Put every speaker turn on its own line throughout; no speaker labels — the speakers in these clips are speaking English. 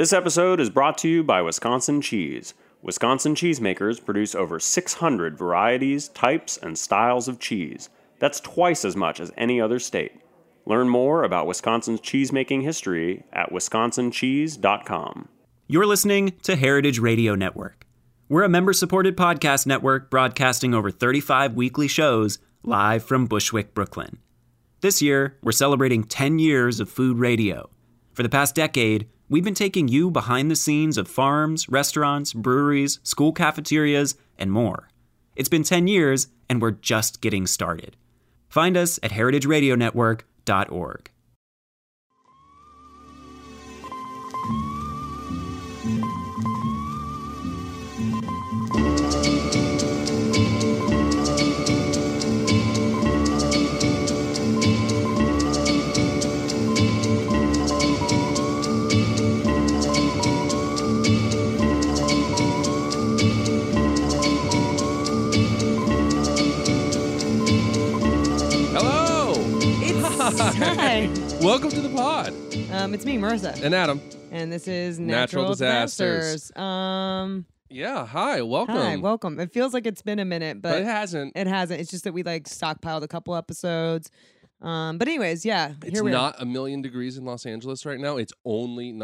This episode is brought to you by Wisconsin Cheese. Wisconsin cheesemakers produce over 600 varieties, types, and styles of cheese. That's twice as much as any other state. Learn more about Wisconsin's cheesemaking history at wisconsincheese.com.
You're listening to Heritage Radio Network. We're a member-supported podcast network broadcasting over 35 weekly shows live from Bushwick, Brooklyn. This year, we're celebrating 10 years of food radio. For the past decade, we've been taking you behind the scenes of farms, restaurants, breweries, school cafeterias, and more. It's been 10 years, and we're just getting started. Find us at heritageradionetwork.org.
Hi.
Welcome to the pod.
It's me, Marissa.
And Adam.
And this is
Natural Disasters.
Yeah,
hi, welcome.
Hi, welcome. It feels like it's been a minute, but
it hasn't.
It hasn't. It's just that we stockpiled a couple episodes. But anyways, yeah.
It's not 1,000,000 degrees in Los Angeles right now. It's only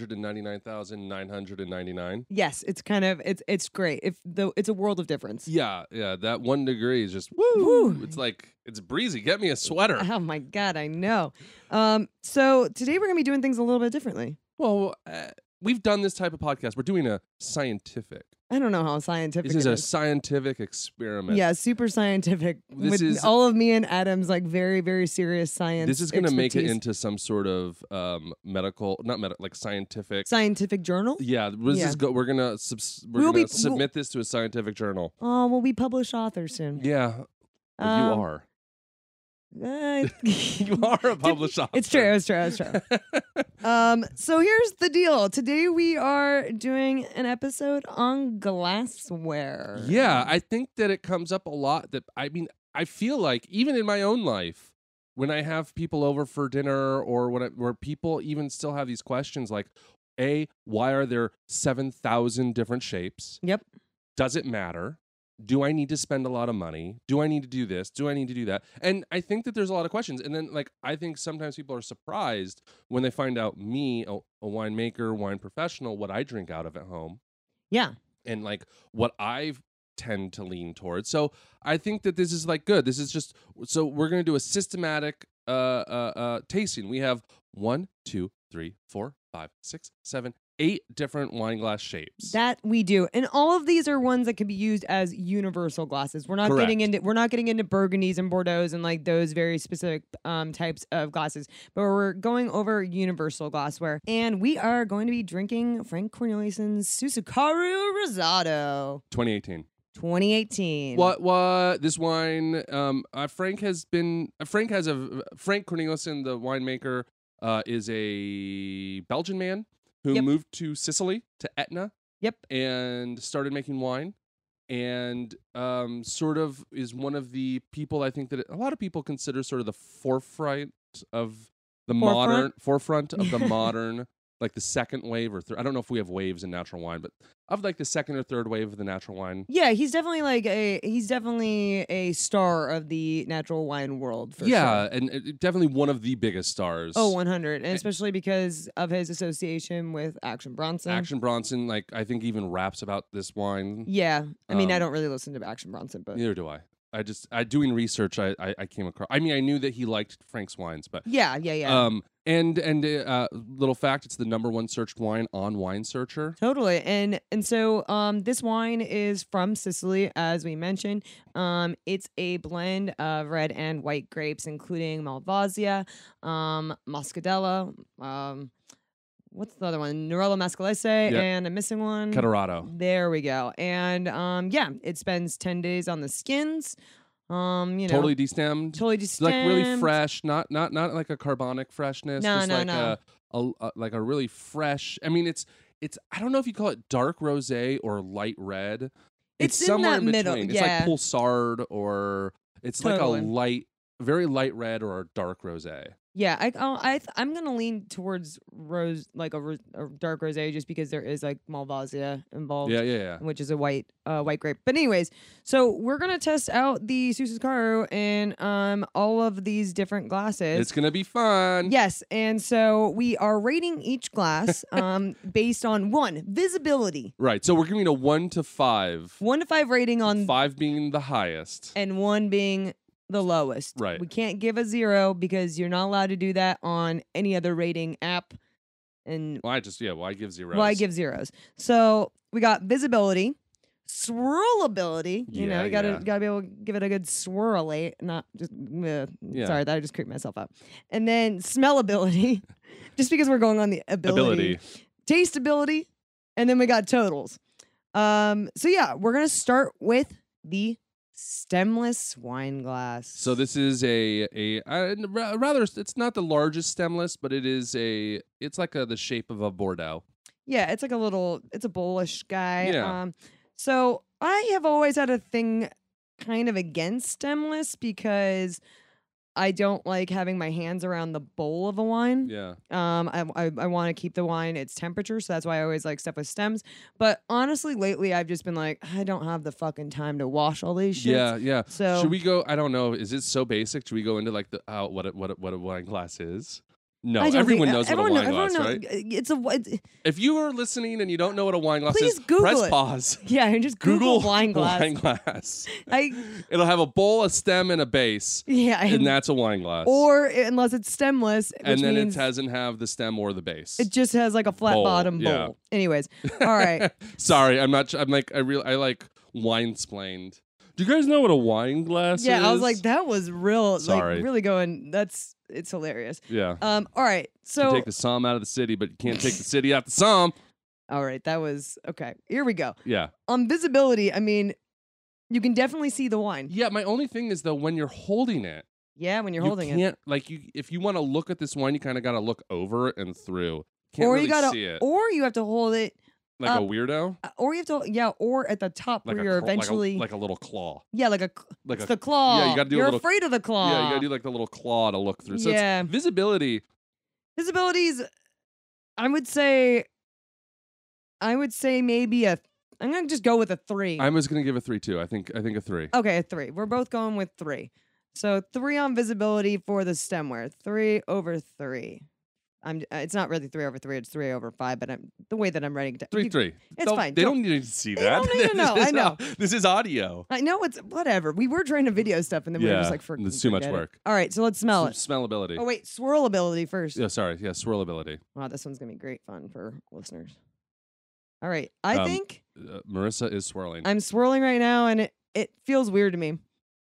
999,999.
Yes, it's it's great. It's a world of difference.
Yeah, that 1 degree is just woo. It's like it's breezy. Get me a sweater.
Oh my God, I know. So today we're gonna be doing things a little bit differently.
Well, we've done this type of podcast. We're doing a scientific.
I don't know how scientific
This is
it
a scientific experiment.
Yeah, super scientific.
This is
all of me and Adam's very, very serious science.
This is going to make it into some sort of scientific
journal.
Yeah, we're gonna submit this to a scientific journal.
Oh, we'll be published authors soon.
Yeah, you are. You are a published author.
It's true. So here's the deal. Today we are doing an episode on glassware.
Yeah, I think that it comes up a lot. I feel like even in my own life, when I have people over for dinner or where people even still have these questions like, why are there 7,000 different shapes?
Yep.
Does it matter? Do I need to spend a lot of money? Do I need to do this? Do I need to do that? And I think that there's a lot of questions. And then, I think sometimes people are surprised when they find out me, a winemaker, wine professional, what I drink out of at home.
Yeah.
And, what I tend to lean towards. So I think that this is, good. This is just, so we're going to do a systematic tasting. We have 1, 2, 3, 4, 5, 6, 7, 8 different wine glass shapes.
That we do. And all of these are ones that can be used as universal glasses. We're not getting into Burgundies and Bordeaux's and those very specific types of glasses, but we're going over universal glassware. And we are going to be drinking Frank Corneliussen's Susukharu Rosado 2018.
What this wine Frank Corneliussen, the winemaker, is a Belgian man who moved to Sicily, to Etna, and started making wine, and sort of is one of the people I think that a lot of people consider sort of the forefront of the modern, the second wave or third. I don't know if we have waves in natural wine, but of the second or third wave of the natural wine.
Yeah, he's definitely a star of the natural wine world. For sure.
And definitely one of the biggest stars.
Oh, 100, and especially because of his association with Action Bronson.
Action Bronson, I think even raps about this wine.
Yeah, I mean, I don't really listen to Action Bronson, but
neither do I. Doing research, I came across. I mean, I knew that he liked Frank's wines, but
yeah.
And little fact, it's the #1 searched wine on Wine Searcher.
Totally, and so this wine is from Sicily, as we mentioned. It's a blend of red and white grapes, including Malvasia, Moscadella. What's the other one? Nerello Mascalese, and I'm missing one.
Catarratto.
There we go. And it spends 10 days on the skins.
Totally destemmed. Really fresh, not like a carbonic freshness.
No.
A really fresh. I mean, it's. I don't know if you call it dark rosé or light red. It's somewhere in
middle.
between. It's like Pulsard, or it's like a very light red or a dark rosé.
Yeah, I'm gonna lean towards rose, like a dark rosé, just because there is like Malvasia involved.
Yeah.
Which is a white grape. But anyways, so we're gonna test out the Susukaro in all of these different glasses.
It's gonna be fun.
Yes, and so we are rating each glass based on 1, visibility.
Right. So we're giving it a 1 to 5.
1 to 5 rating on
5 being the highest.
and 1 being the lowest.
Right.
We can't give a 0 because you're not allowed to do that on any other rating app. And
Why give 0?
Well, I give 0s. So we got visibility, swirlability. You know, you gotta be able to give it a good swirly, not just. Sorry, that I just creeped myself out. And then smellability, just because we're going on the ability. Tasteability, and then we got totals. So yeah, we're gonna start with the stemless wine glass.
So this is rather, it's not the largest stemless, but it's like the shape of a Bordeaux.
Yeah, it's like it's a bowlish guy.
Yeah.
So I have always had a thing kind of against stemless because I don't like having my hands around the bowl of a wine.
Yeah.
I want to keep the wine its temperature, so that's why I always like stuff with stems. But honestly, lately I've just been like, I don't have the fucking time to wash all these shits.
Yeah.
So
should we go? I don't know. Is it so basic? Should we go into like what a wine glass is? No, everyone knows what a wine glass, right? If you are listening and you don't know what a wine glass
Please
is,
Google
press
it.
pause.
Yeah, and just Google wine glass.
Wine glass.
I
It'll have a bowl, a stem, and a base.
Yeah,
and that's a wine glass.
Or unless it's stemless,
and then
means
it doesn't have the stem or the base.
it just has like a flat bottom bowl.
Yeah.
Anyways, all right.
Sorry, I like wine-splained. Do you guys know what a wine glass is?
Yeah, I was like, that was real.
Sorry.
Like really going. It's hilarious.
Yeah.
All right. So
you take the Somme out of the city, but you can't take the city out the Somme.
All right, that was okay. Here we go.
Yeah.
On visibility, I mean, you can definitely see the wine.
Yeah. My only thing is though, when you're holding it.
Yeah, when you're holding
it. You can't if you want to look at this wine, you kind of got to look over it and through. Can't
or
really
you gotta,
see it.
or you have to hold it.
Like a weirdo?
Or you have to, or at the top
like
where you're eventually.
Like a little claw.
Yeah, it's the claw.
Yeah, you gotta do
You're
a little,
afraid of the claw.
Yeah, you gotta do like the little claw to look through. So
yeah.
It's visibility.
Visibility's, I would say maybe I'm gonna just go with a 3.
I was gonna give a 3 too. I think a 3.
Okay, a 3. We're both going with 3. So 3 on visibility for the stemware. 3 over 3. It's not really 3 over 3. It's 3 over 5. But the way that I'm writing it,
3.
It's fine.
They don't need to see that.
They don't need to know. I know.
This is audio.
I know it's whatever. We were trying to video stuff, and then we were just like,
it's too much work.
All right, so let's smell it.
Smellability.
Oh wait, swirlability first.
Yeah, sorry. Yeah, swirlability.
Wow, this one's gonna be great fun for listeners. All right, I think
Marissa is swirling.
I'm swirling right now, and it feels weird to me.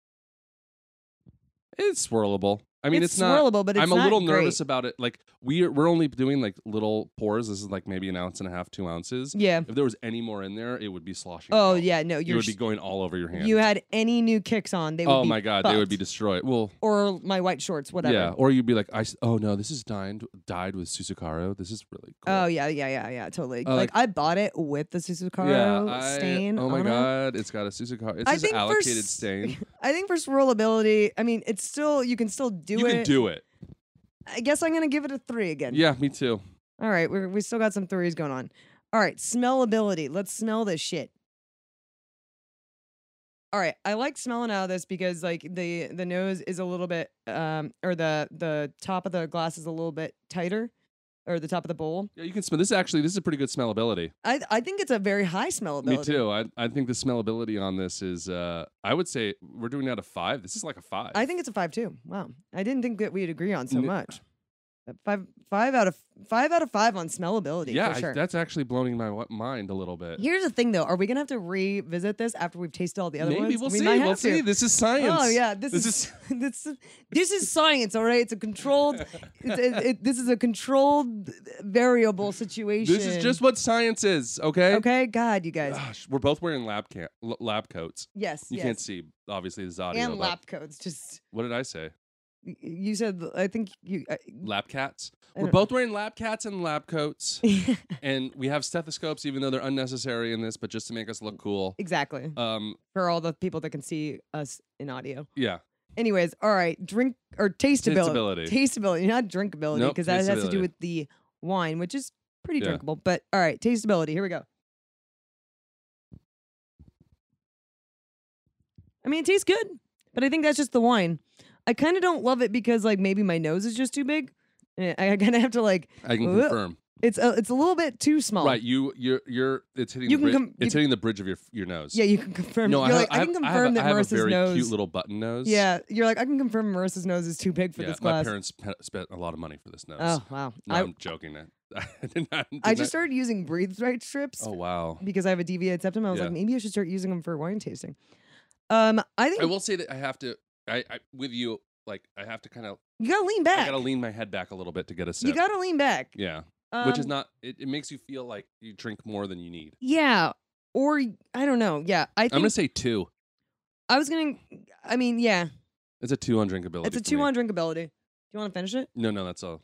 It's swirlable. I mean, it's
swirlable,
not.
But it's
I'm a little
not
nervous
great.
about it. Like we're only doing like little pours. This is like maybe 1.5 ounces, 2 ounces.
Yeah.
If there was any more in there, it would be sloshing.
Oh
out.
yeah, no,
it would be going all over your hand.
You had any new kicks on, they would
oh
be
my god,
fucked.
they would be destroyed. Well,
or my white shorts, whatever.
Yeah, or you'd be like, oh no, this is dyed with Susukaro. This is really cool.
Oh yeah, totally. Like I bought it with the Susukaro stain.
Oh my
on
god, it's got a Susukaro. It's just allocated stain.
I think for swirlability, I mean, it's still you can still do it.
You can do it.
I guess I'm gonna give it a 3 again.
Yeah, me too.
All right, we still got some 3s going on. All right, smellability. Let's smell this shit. All right, I like smelling out of this because like the nose is a little bit or the top of the glass is a little bit tighter, or the top of the bowl.
Yeah, you can smell this. Actually, this is a pretty good smellability.
I think it's a very high smellability.
Me too. I think the smellability on this is I would say we're doing out of 5. This is like a 5.
I think it's a 5 too. Wow, I didn't think that we'd agree on so much. 5 out of 5 on smellability.
Yeah,
for sure.
That's actually blowing my mind a little bit.
Here's the thing, though: are we gonna have to revisit this after we've tasted all the other ones?
Maybe we'll see.
Might have
We'll
to.
see. This is science.
Oh yeah, this is this is science. All right, it's a controlled. This is a controlled variable situation.
This is just what science is. Okay.
Okay. God, you guys.
Gosh, we're both wearing lab coats.
Yes.
You can't see. Obviously, this is audio.
And lab coats. Just.
What did I say?
You said, I think you.
Lab cats. We're both wearing lab cats and lab coats. And we have stethoscopes, even though they're unnecessary in this, but just to make us look cool.
Exactly. For all the people that can see us in audio.
Yeah.
Anyways, all right. Drink or tasteability.
Tasteability.
Tasteability, not drinkability,
Nope,
because that has to do
tasteability.
with the wine, which is pretty
Yeah.
drinkable. But all right, tasteability. Here we go. I mean, it tastes good, but I think that's just the wine. I kind of don't love it because like maybe my nose is just too big. I kind of have to like.
I can confirm.
It's a little bit too small.
Right, you're it's hitting
You
the
can
bridge. It's hitting the bridge of your nose.
Yeah, you can confirm.
No,
You're
I
like, I can confirm that
I have
Marissa's
a very
nose.
cute little button nose.
Yeah, you're like, I can confirm Marissa's nose is too big for this
my
glass.
parents spent a lot of money for this nose.
Oh wow!
No, I'm joking.
I just started using breathe right strips.
Oh wow!
Because I have a deviated septum. I was like, maybe I should start using them for wine tasting. I think
I will say that I have to. I with you, like I have to kind of.
You gotta lean back.
I gotta lean my head back a little bit to get a sip.
You gotta lean back.
Yeah. Which is not. It makes you feel like you drink more than you need.
Yeah. Or I don't know. Yeah. I'm
gonna say 2.
I mean, yeah.
It's a 2 on drinkability.
It's a 2 on drinkability. Do you want to finish it?
No, that's all.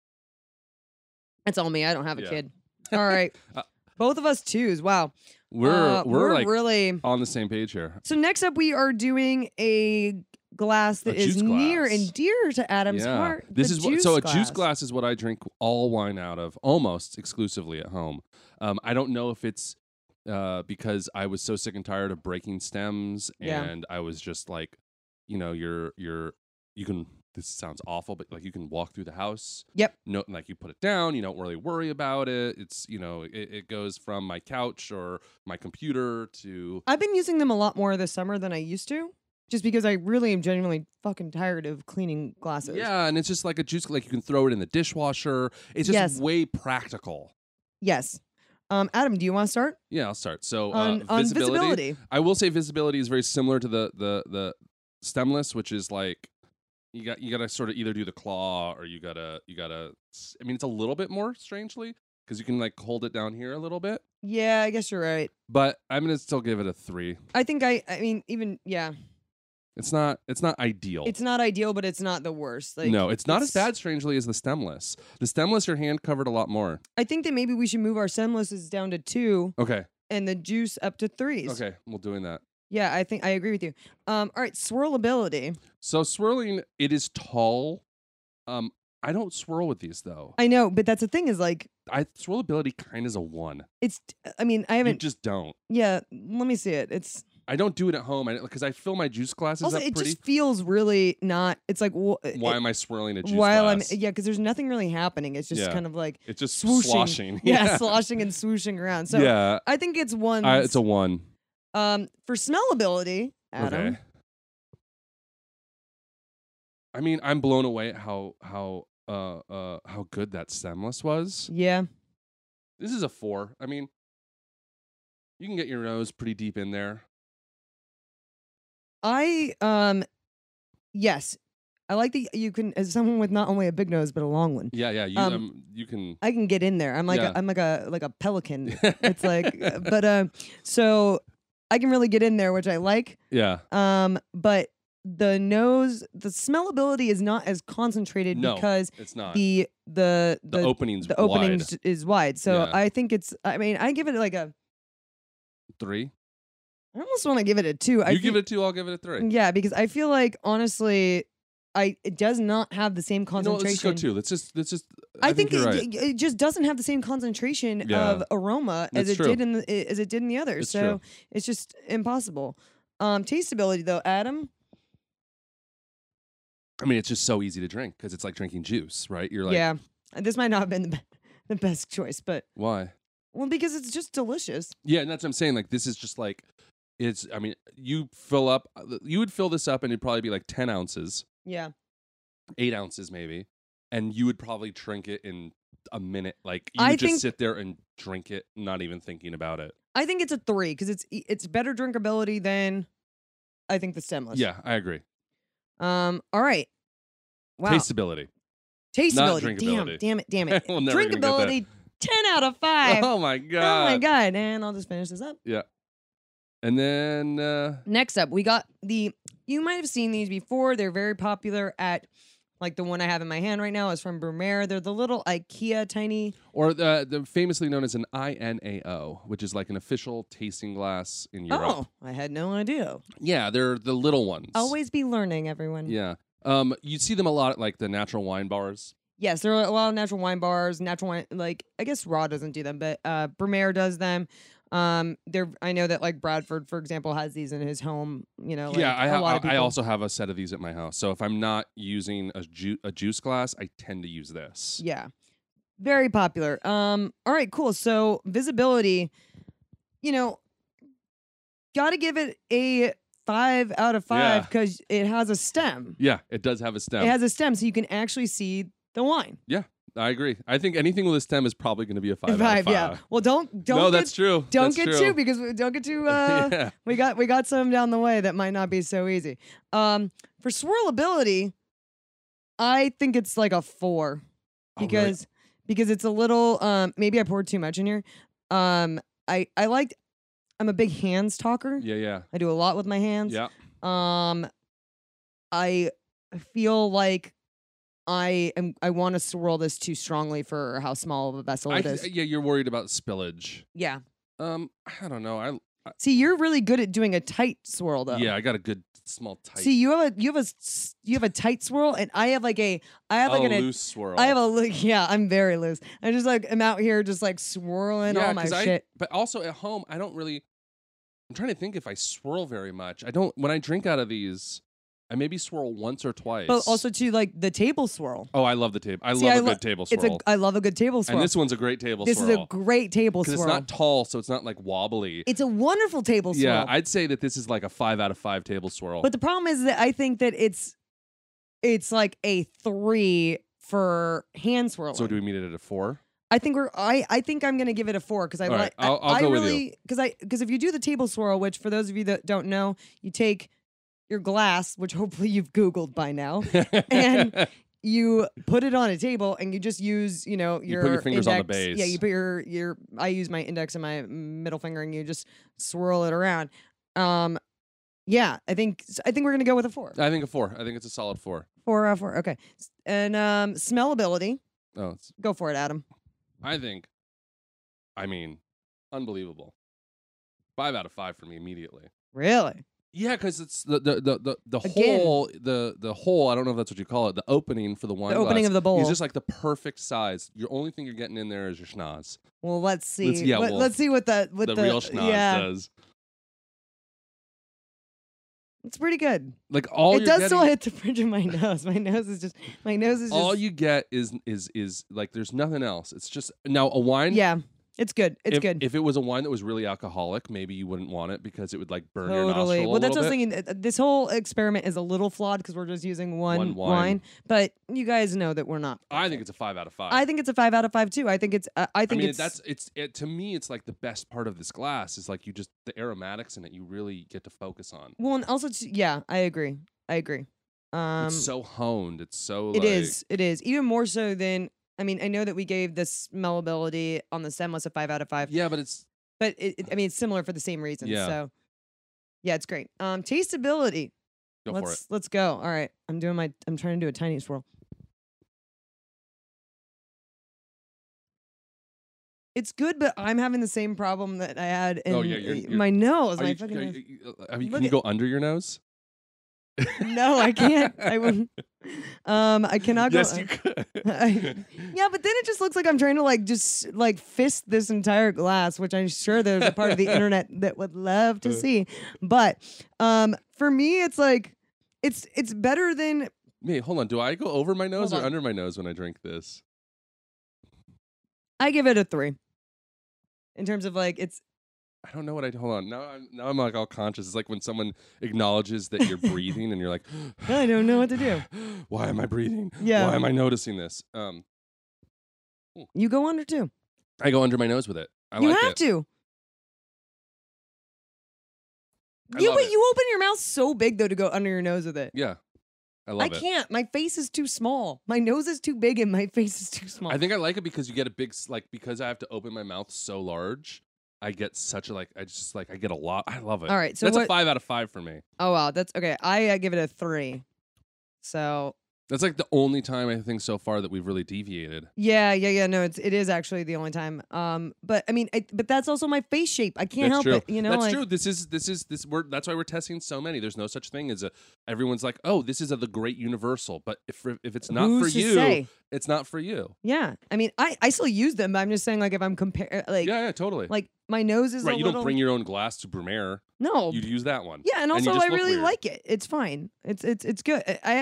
That's all me. I don't have a kid. All right. Both of us 2s. Wow.
We're like
really
on the same page here.
So next up, we are doing a glass that is near and dear to Adam's heart.
This is a juice
glass.
glass is what I drink all wine out of, almost exclusively at home. I don't know if it's because I was so sick and tired of breaking stems, and I was just like, you can. This sounds awful, but like you can walk through the house.
Yep.
No, like you put it down. You don't really worry about it. It's it goes from my couch or my computer to.
I've been using them a lot more this summer than I used to. Just because I really am genuinely fucking tired of cleaning glasses.
Yeah, and it's just like a juice, like you can throw it in the dishwasher. It's just way practical.
Yes. Adam, do you want to start?
Yeah, I'll start. So
on visibility.
I will say visibility is very similar to the stemless, which is like you got to sort of either do the claw or you gotta. I mean, it's a little bit more strangely because you can like hold it down here a little bit.
Yeah, I guess you're right.
But I'm gonna still give it a 3.
I think I mean even yeah.
It's not ideal.
It's not ideal, but it's not the worst. Like,
no, it's not as bad, strangely, as the stemless. The stemless, your hand covered a lot more.
I think that maybe we should move our stemlesses down to 2.
Okay.
And the juice up to 3s.
Okay, we're doing that.
Yeah, I think I agree with you. All right, swirlability.
So swirling, it is tall. I don't swirl with these though.
I know, but that's the thing is like
swirlability kind of is a 1.
I mean, I haven't.
You just don't.
Yeah, let me see it.
I don't do it at home because I fill my juice glasses
also,
up
it
pretty.
Just feels really not. It's like
why am I swirling a juice glass?
Because there's nothing really happening. It's just kind of like
it's just
swooshing.
sloshing.
Yeah, sloshing and swooshing around. So
yeah,
I think it's 1.
It's a 1.
For smellability, Adam.
Okay. I mean, I'm blown away at how good that stemless was.
Yeah.
This is a 4. I mean, you can get your nose pretty deep in there.
Yes. I like that you can, as someone with not only a big nose but a long one.
Yeah, you can.
I can get in there. I'm like a pelican. It's like, but so I can really get in there, which I like.
Yeah.
But the smellability is not as concentrated because
it's not.
The
openings
is wide. So
yeah.
I think it's. I mean, I give it like a
3.
I almost want to give it a 2.
Give it a 2, I'll give it a 3.
Yeah, because I feel like honestly, it does not have the same concentration.
Let's just 2.
I think
it
just doesn't have the same concentration of aroma as it did in the others. So it's just impossible. Tasteability though, Adam.
I mean, it's just so easy to drink because it's like drinking juice, right? You're like,
yeah. This might not have been the best choice, but
why?
Well, because it's just delicious.
Yeah, and that's what I'm saying. Like, this is just like, it's. I mean, you would fill this up, and it'd probably be like 10 ounces.
Yeah.
8 ounces maybe, and you would probably drink it in a minute. Like, you would just sit there and drink it, not even thinking about it.
I think it's a 3 because it's better drinkability than I think the stemless.
Yeah, I agree.
All right. Wow.
Tasteability.
Not
drinkability.
Damn it.
We'll never
Drinkability, 10 out of 5.
Oh my god.
And I'll just finish this up.
Yeah. And then
next up, we got you might have seen these before. They're very popular at Like the one I have in my hand right now is from Brumaire. They're the little IKEA tiny.
Or the famously known as an INAO, which is like an official tasting glass in Europe.
Oh, I had no idea.
Yeah, they're the little ones.
Always be learning, everyone.
Yeah. You see them a lot at like the natural wine bars.
Yes, there are a lot of natural wine bars, natural wine, like, I guess Raw doesn't do them, but Brumaire does them. I know that like Bradford, for example, has these in his home. You know, like,
yeah,
I
also have a set of these at my house. So if I'm not using a juice glass, I tend to use this.
Yeah, very popular. All right, cool. So visibility, you know, got to give it a 5 out of 5 because it has a stem.
Yeah, it does have a stem.
It has a stem, so you can actually see the wine.
Yeah. I agree. I think anything with a stem is probably going to be a 5 out of 5.
Yeah. Well, don't.
No, that's true.
Don't get too because we don't get too.
Yeah.
We got some down the way that might not be so easy. For swirlability, I think it's like a 4 because it's a little. Maybe I poured too much in here. I'm a big hands talker.
Yeah.
I do a lot with my hands.
Yeah.
I feel like I want to swirl this too strongly for how small of a vessel it is.
Yeah, you're worried about spillage.
Yeah.
I don't know. I
See, you're really good at doing a tight swirl though.
Yeah, I got a good small tight.
See, you have a tight swirl, and I have like a
loose swirl.
I'm very loose. I just like am out here just like swirling all my shit.
But also at home, I don't really. I'm trying to think if I swirl very much. I don't. When I drink out of these, I maybe swirl once or twice.
But also to like the table swirl.
Oh, I love the table. I love a good table swirl.
I love a good table swirl.
And this one's a great table
swirl. This is a great table swirl.
Because it's not tall, so it's not like wobbly.
It's a wonderful table swirl.
Yeah, I'd say that this is like a 5 out of 5 table swirl.
But the problem is that I think that it's like a 3 for hand swirling.
So do we meet it at a 4?
I think I think I'm gonna give it a 4 because
I'll go with you.
Because if you do the table swirl, which for those of you that don't know, you take your glass, which hopefully you've Googled by now, and you put it on a table and you just use, you put
your fingers
index,
on the base.
Yeah, you put your I use my index and my middle finger and you just swirl it around. Yeah, I think we're gonna go with a 4.
I think a 4. I think it's a solid 4.
4. Okay. And smellability.
Oh,
go for it, Adam.
I mean, unbelievable. 5 out of 5 for me immediately.
Really?
Yeah, because it's the hole, the hole. I don't know if that's what you call it. The opening for the wine.
The opening of the bowl.
It's just like the perfect size. Your only thing you're getting in there is your schnoz.
Well, let's see. Let's see what the
real schnoz does.
It's pretty good.
Like all
it does still hit the bridge of my nose. My nose is just.
All you get is like there's nothing else. It's just now a wine.
Yeah. It's good. It's good.
If it was a wine that was really alcoholic, maybe you wouldn't want it because it would like burn your nostril a little bit.
Well, that's what I was thinking. This whole experiment is a little flawed because we're just using one wine. But you guys know that we're not.
I think it's a 5 out of 5.
I think it's a 5 out of 5 too. I think it's.
To me, it's like the best part of this glass is like the aromatics in it. You really get to focus on.
Well, and also, yeah, I agree.
It's so honed. It's so.
It is even more so than. I mean, I know that we gave this smellability on the stemless a 5 out of 5.
Yeah, but it's
it's similar for the same reasons.
Yeah.
So, yeah, it's great. Tasteability.
For it.
Let's go. All right, I'm trying to do a tiny swirl. It's good, but I'm having the same problem that I had in my nose.
Can you go under your nose?
No, I can't. I wouldn't. I cannot go.
Yes, you could.
Yeah, but then it just looks like I'm trying to just fist this entire glass, which I'm sure there's a part of the internet that would love to see. But for me, it's like it's better than.
Wait, hold on. Do I go over my nose or under my nose when I drink this?
I give it a 3. In terms of it's.
I don't know what hold on. Now I'm like all conscious. It's like when someone acknowledges that you're breathing and you're like,
I don't know what to do.
Why am I breathing?
Yeah.
Why am I noticing this?
You go under too.
I go under my nose with it.
You have to. You open your mouth so big though to go under your nose with it.
Yeah. I love it.
I can't. My face is too small. My nose is too big and my face is too small.
I think I like it because you get a big because I have to open my mouth so large. I get such a I get a lot. I love it.
All right, so
that's a 5 out of 5 for me.
Oh wow, that's okay. I give it a 3. So
That's like the only time I think so far that we've really deviated.
Yeah. No, it is actually the only time. But I mean, but that's also my face shape. I can't help it. You know,
that's true. This is. That's why we're testing so many. There's no such thing as everyone's like, oh, this is the great universal. But if it's not for you, it's not for you.
Yeah. I mean, I still use them. But I'm just saying, like, if I'm comparing, like,
yeah, totally.
Like my nose is
right.
A
you
little...
don't bring your own glass to Brumaire.
No,
you'd use that one.
Yeah, and also I really
weird.
like it. It's fine. It's good.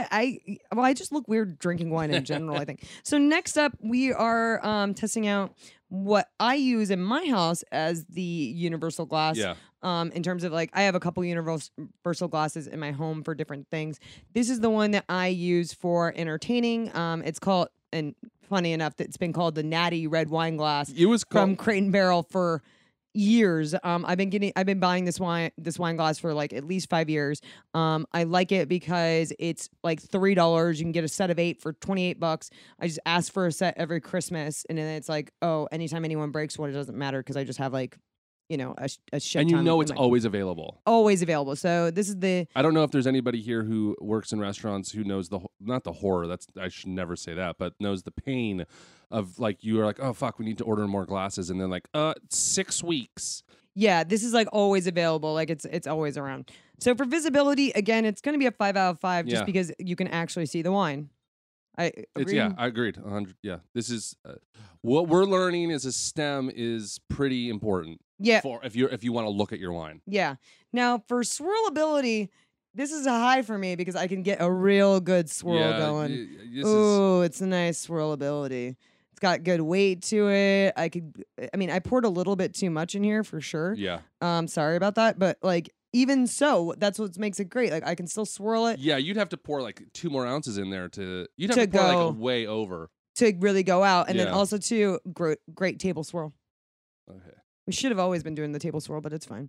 I just look weird drinking wine in general, I think. So next up, we are testing out what I use in my house as the universal glass.
Yeah.
In terms of like, I have a couple universal glasses in my home for different things. This is the one that I use for entertaining. It's called, and funny enough, it's been called the Natty Red Wine Glass.
It was
from Crate and Barrel for years. I've been buying this wine glass for like at least 5 years. I like it because it's like $3. You can get a set of 8 for $28. I just ask for a set every Christmas, and then it's like, oh, anytime anyone breaks one, it doesn't matter because I just have like, you know, a shit.
And you know it's always available.
Always available. So this is the.
I don't know if there's anybody here who works in restaurants who knows not the horror. I should never say that, but knows the pain of like you are like, oh fuck, we need to order more glasses, and then like 6 weeks.
Yeah, this is like always available. Like it's always around. So for visibility, again, it's going to be a 5 out of 5 just because you can actually see the wine. I agreed.
100. Yeah, this is what we're learning as a STEM is pretty important.
Yeah,
for if you want to look at your wine.
Yeah. Now for swirlability, this is a high for me because I can get a real good swirl going. Oh, it's a nice swirlability. It's got good weight to it. I poured a little bit too much in here for sure.
Yeah.
Sorry about that, but like. Even so, that's what makes it great. Like I can still swirl it.
Yeah, you'd have to pour like 2 more ounces in there you'd have to pour like way over
to really go out, and then also too great table swirl.
Okay.
We should have always been doing the table swirl, but it's fine.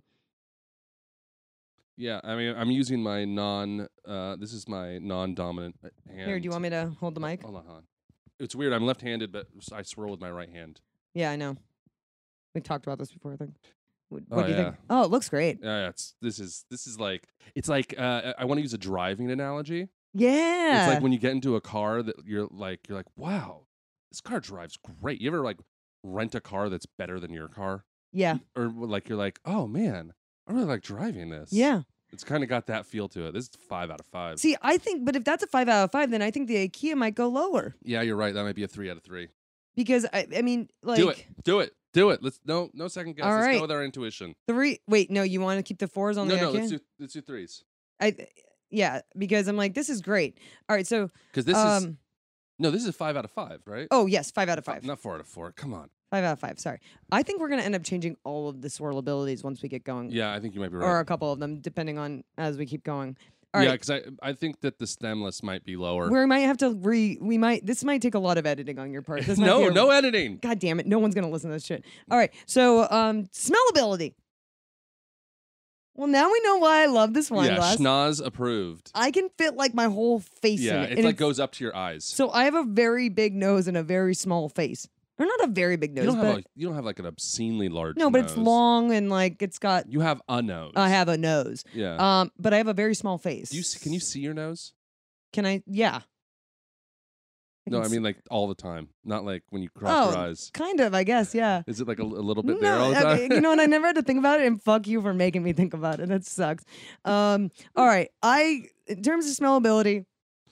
Yeah, I mean, I'm using my this is my non-dominant hand.
Here, do you want me to hold the mic?
Hold on. It's weird. I'm left-handed, but I swirl with my right hand.
Yeah, I know. We talked about this before, I think. What do you think? Oh, it looks great.
Yeah, this is like it's like I want to use a driving analogy.
Yeah,
it's like when you get into a car that you're like, wow, this car drives great. You ever like rent a car that's better than your car?
Yeah.
Or like you're like, oh man, I really like driving this.
Yeah.
It's kind of got that feel to it. This is 5 out of 5.
See, I think, but if that's a 5 out of 5, then I think the IKEA might go lower.
Yeah, you're right. That might be a 3 out of 3.
Because I mean, like,
do it. Let's no second guess. Let's go with our intuition.
3. Wait, no, you want to keep the 4s on the IKEA?
No, let's do 3s.
Yeah, because I'm like, this is great. All right, so
because this is this is 5 out of 5, right?
Oh yes, 5 out of 5.
Not 4 out of 4. Come on.
5 out of 5. Sorry, I think we're gonna end up changing all of the swirlabilities once we get going.
Yeah, I think you might be right.
Or a couple of them, depending on as we keep going. All
yeah,
right.
because I think that the stemless might be lower.
We might have to this might take a lot of editing on your part. This
no editing.
God damn it, no one's gonna listen to this shit. All right, so smellability. Well, now we know why I love this wine glass.
Schnoz approved.
I can fit like my whole face in it.
Yeah, it like goes up to your eyes.
So I have a very big nose and a very small face. Or not a very big nose,
you don't have like an obscenely large
nose. But it's long and like it's got...
You have a nose.
I have a nose.
Yeah.
But I have a very small face.
Can you see your nose?
Can I? Yeah.
No, I mean like all the time, not like when you cross your eyes.
Kind of, I guess, yeah.
Is it like a little bit there all the time?
You know what? I never had to think about it, and fuck you for making me think about it. That sucks. All right, in terms of smellability,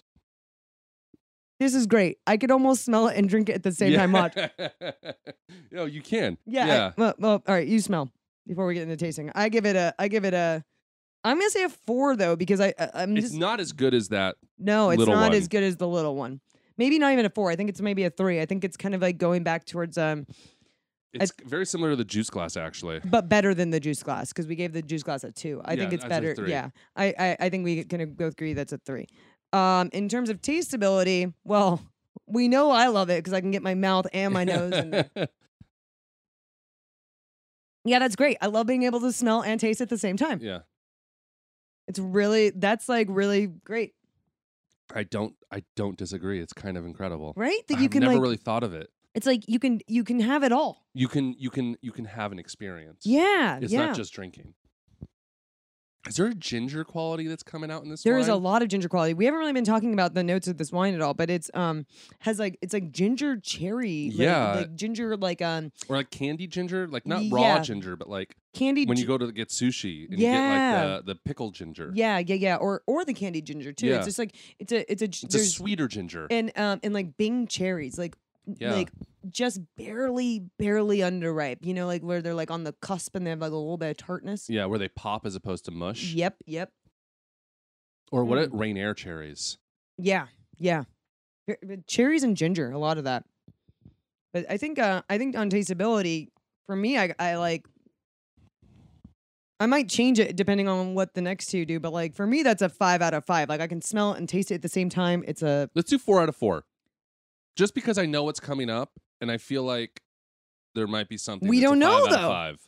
this is great. I could almost smell it and drink it at the same time. Watch.
No, you can.
Yeah. Well, all right. You smell before we get into tasting. I give it a. I'm gonna say a 4 though because I'm just.
It's not as good as that.
No, it's not as good as the little one. Maybe not even a 4. I think it's maybe a 3. I think it's kind of like going back towards
It's very similar to the juice glass actually,
but better than the juice glass because we gave the juice glass a 2. I think it's better. Yeah, I think we can both agree that's a 3. In terms of tasteability, well, we know I love it because I can get my mouth and my nose in there. Yeah, that's great. I love being able to smell and taste at the same time.
Yeah.
That's like really great.
I don't disagree. It's kind of incredible.
Right? That
I've never really thought of it.
It's like you can have it all.
You can have an experience.
Yeah.
It's not just drinking. Is there a ginger quality that's coming out in this
There
wine?
is a lot of ginger quality. We haven't really been talking about the notes of this wine at all, but it's has like it's like ginger cherry. Like ginger
or like candy ginger, like not
Yeah.
raw ginger, but like
candied
when you go to get sushi and
Yeah.
you get like the pickled ginger.
Yeah. Or the candied ginger too.
Yeah.
It's just like it's a
It's a sweeter ginger.
and like Bing cherries, like
Yeah.
like just barely underripe. You know, like where they're like on the cusp and they have like a little bit of tartness.
Yeah, where they pop as opposed to mush.
Yep.
Or what? Rain Air cherries.
Yeah. Cherries and ginger, a lot of that. But I think on tasteability, for me, I like. I might change it depending on what the next two do, but like for me, that's a 5 out of 5. Like I can smell it and taste it at the same time. It's a
Let's do 4 out of 4. Just because I know what's coming up, and I feel like there might be something.
We
that's
don't
a 5
know,
out of
though.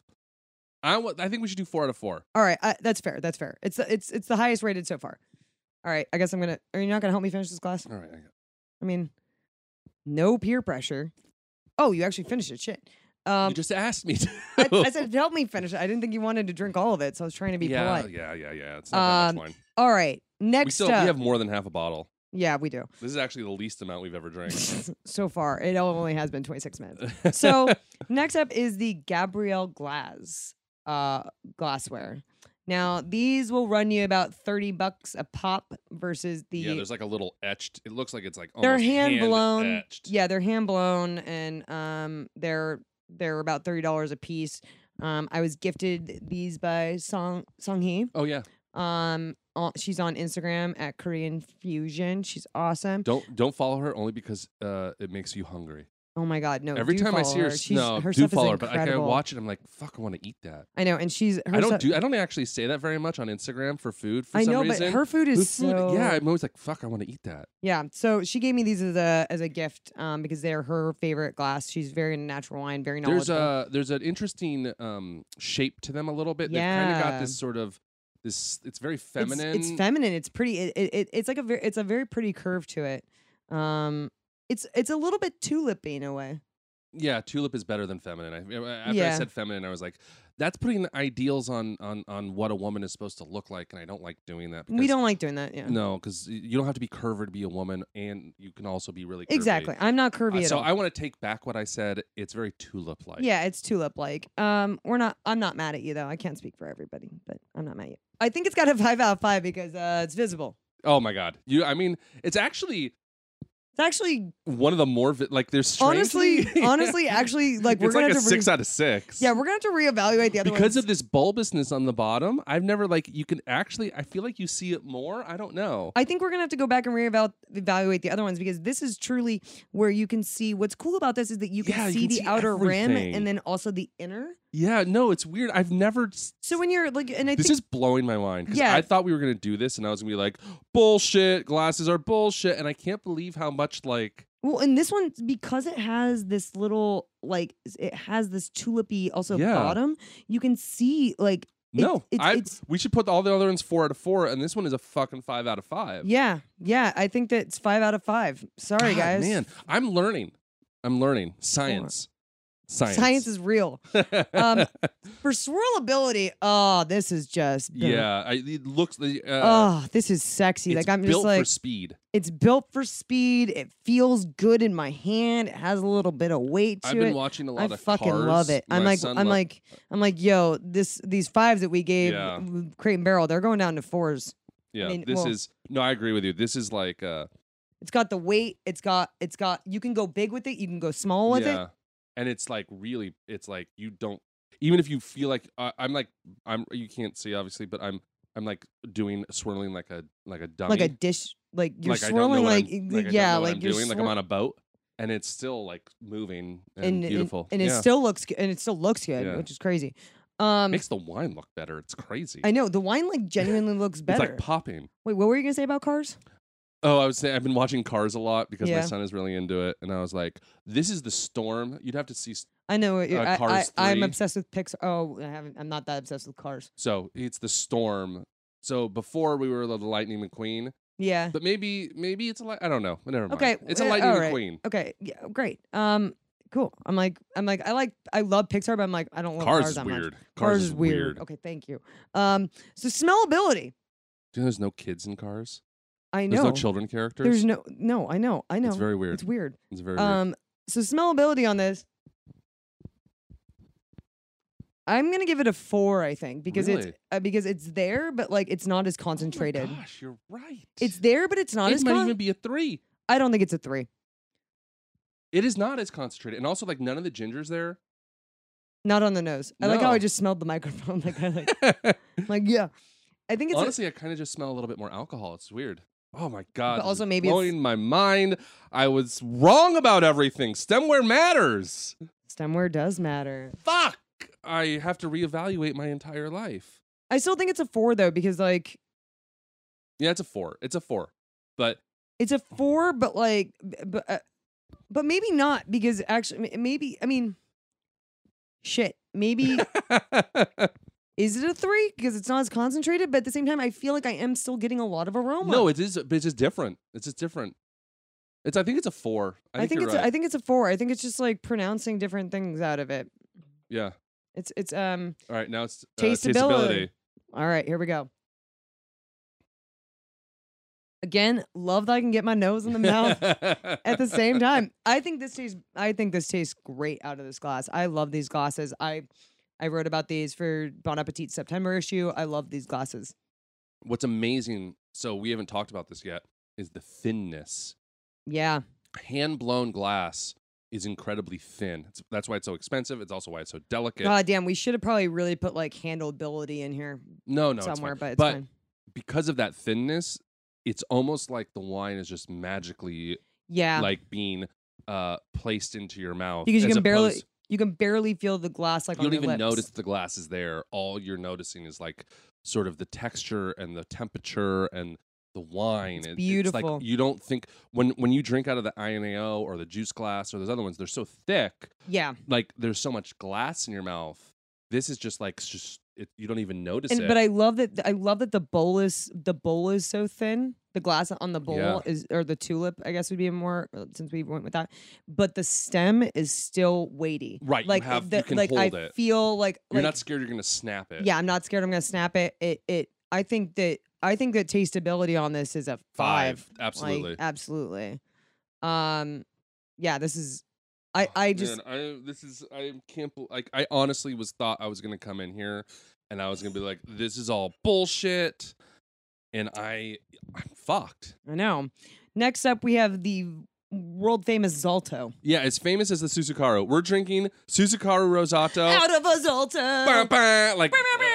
5. I think we should do 4 out of 4.
All right. That's fair. It's the highest rated so far. All right. I guess I'm gonna. Are you not gonna help me finish this glass?
All right.
I mean, no peer pressure. Oh, you actually finished it. Shit.
You just asked me to.
I said help me finish it. I didn't think you wanted to drink all of it, so I was trying to be polite.
Yeah. It's not that much wine.
All right. Next
We
up.
have more than half a bottle.
Yeah, we do.
This is actually the least amount we've ever drank.
So far, it only has been 26 minutes. So next up is the Gabrielle Glass glassware. Now these will run you about $30 a pop versus the.
Yeah, there's like a little etched. It looks like it's like
they're
almost
hand blown.
etched.
Yeah, they're hand blown, and they're about $30 a piece. I was gifted these by Songhee.
Oh yeah.
She's on Instagram at Korean Fusion. She's awesome.
Don't follow her only because it makes you hungry.
Oh my God, no!
Every
do
time I
follow
see her,
her
do
stuff
follow her.
is
But I
incredible.
watch it, I'm like, fuck, I want to eat that.
I know, and
I don't actually say that very much on Instagram for food. For
I
some
know,
reason.
but her food is so.
Yeah, I'm always like, fuck, I want to eat that.
Yeah, so she gave me these as a gift because they're her favorite glass. She's very into natural wine, very knowledgeable.
There's an interesting shape to them a little bit.
Yeah.
They've kind of got this sort of this. It's very feminine.
It's feminine. It's pretty. It's like it's a very pretty curve to it. It's a little bit tulipy in a way.
Yeah, tulip is better than feminine. After I
Yeah.
said feminine, I was like, that's putting ideals on what a woman is supposed to look like, and I don't like doing that.
We don't like doing that. Yeah.
No, because you don't have to be curvy to be a woman, and you can also be really curvy.
Exactly. I'm not curvy at
so
all.
I want to take back what I said. It's very tulip-like.
Yeah, it's tulip like. I'm not mad at you though. I can't speak for everybody, but I'm not mad at you. I think it's got a 5 out of 5 because it's visible.
Oh my God. It's actually
It's actually
one of the more there's strangely
honestly, actually, like we're
it's
gonna
like a
have to
6 out of 6.
Yeah, we're gonna have to reevaluate the other
because
ones.
of this bulbousness on the bottom. I've never you can actually. I feel like you see it more. I don't know.
I think we're gonna have to go back and reevaluate the other ones because this is truly where you can see. What's cool about this is that you can see the outer rim
everything.
and then also the inner.
Yeah, no, it's weird. I've never.
So when you're like, and I
This
think
is blowing my mind because
Yeah.
I thought we were gonna do this and I was gonna be like, bullshit. Glasses are bullshit, and I can't believe how much
well, and this one because it has this little it has this tulipy also
Yeah.
bottom. You can see
we should put all the other ones 4 out of 4, and this one is a fucking 5 out of 5.
Yeah. I think that it's 5 out of 5. Sorry,
God,
guys.
man, I'm learning science.
Science is real. For swirlability, this is just
Yeah, it looks.
this is sexy.
It's
I'm
built
just like
for speed.
it's built for speed. It feels good in my hand. It has a little bit of weight to
I've
it.
been watching a lot
I
of
fucking
Cars.
love it. I'm like, yo, these 5s that we gave
Yeah.
Crate and Barrel, they're going down to 4s.
Yeah,
mean,
I agree with you. This is
It's got the weight. It's got. You can go big with it. You can go small with it.
And it's really, it's like you don't, even if you feel like you can't see obviously, but I'm swirling like a dummy,
Like a dish. Like you're
like I don't know
swirling
what
like
I'm, like I don't
yeah,
know what
like
I'm
you're
doing, like I'm on a boat, and it's still like moving and beautiful,
and it
Yeah.
still looks good,
Yeah.
which is crazy.
Makes the wine look better. It's crazy.
I know the wine genuinely looks better.
It's like popping.
Wait, what were you gonna say about Cars?
Oh, I was saying I've been watching Cars a lot because my
Yeah.
son is really into it, and I was like, "This is the storm." You'd have to see.
I know what you're.
Cars
I'm
3.
obsessed with Pixar. Oh, I'm not that obsessed with Cars.
So it's the storm. So before we were the Lightning McQueen,
Yeah.
but maybe it's I don't know. Never mind.
Okay.
It's a Lightning
all right.
McQueen.
Okay. Yeah. Great. cool. I love Pixar, but I'm like, I don't love Cars that
weird.
much.
Cars
is weird. Okay, thank you. So smellability.
Do you know there's no kids in Cars?
I know.
There's no children characters?
There's no, I know.
It's very weird.
It's weird.
It's very weird.
So smellability on this, I'm gonna give it a 4, I think, because it's there, but like it's not as concentrated.
Oh my gosh, you're right.
It's there, but it's not as.
It might even be a 3.
I don't think it's a 3.
It is not as concentrated, and also like none of the ginger's there.
Not on the nose. I like how I just smelled the microphone. Like yeah. I think it's
honestly, I kind of just smell a little bit more alcohol. It's weird. Oh my god!
But also maybe
blowing my mind. I was wrong about everything. Stemware matters.
Stemware does matter.
Fuck! I have to reevaluate my entire life.
I still think it's a 4 though, because like,
yeah, it's a 4. It's a 4, but
it's a 4. But like, but maybe not, because actually, maybe shit. Maybe is it a 3 because it's not as concentrated? But at the same time, I feel like I am still getting a lot of aroma.
No, it is, but it's just different. It's just different. I think it's a 4. I think
I think it's a 4. I think it's just like pronouncing different things out of it.
Yeah.
It's
All right, now it's
tasteability. All right, here we go. Again, love that I can get my nose in the mouth at the same time. I think this tastes great out of this glass. I love these glasses. I wrote about these for Bon Appetit September issue. I love these glasses.
What's amazing, so we haven't talked about this yet, is the thinness.
Yeah.
Hand-blown glass is incredibly thin. That's why it's so expensive. It's also why it's so delicate.
God damn, we should have probably really put like handleability in here.
No,
somewhere, but it's fine.
Because of that thinness, it's almost like the wine is just magically like being placed into your mouth.
Because you can barely feel the glass like on your lips.
You don't even notice the glass is there. All you're noticing is like sort of the texture and the temperature and the wine.
It's beautiful.
It's like you don't think when you drink out of the INAO or the juice glass or those other ones, they're so thick.
Yeah.
Like there's so much glass in your mouth. This is just like you don't even notice it.
But I love that the bowl is so thin. The glass on the bowl is, or the tulip, I guess would be more, since we went with that. But the stem is still weighty.
Right.
Like
you can hold it.
I feel like
you're not scared you're gonna snap it.
Yeah, I'm not scared I'm gonna snap it. I think that tasteability on this is a 5.
Absolutely.
Like, absolutely. Yeah, this is I
honestly thought I was gonna come in here and I was gonna be like, this is all bullshit, and I'm fucked.
I know. Next up, we have the world famous Zalto.
Yeah, as famous as the Susukaru. We're drinking Susukaru Rosato
out of a Zalto.
Bah, bah, like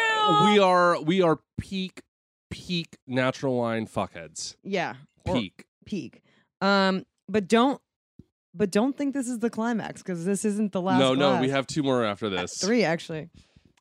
we are peak natural wine fuckheads.
Yeah,
peak.
But don't think this is the climax, because this isn't the last.
No, we have 2 more after this.
3 actually.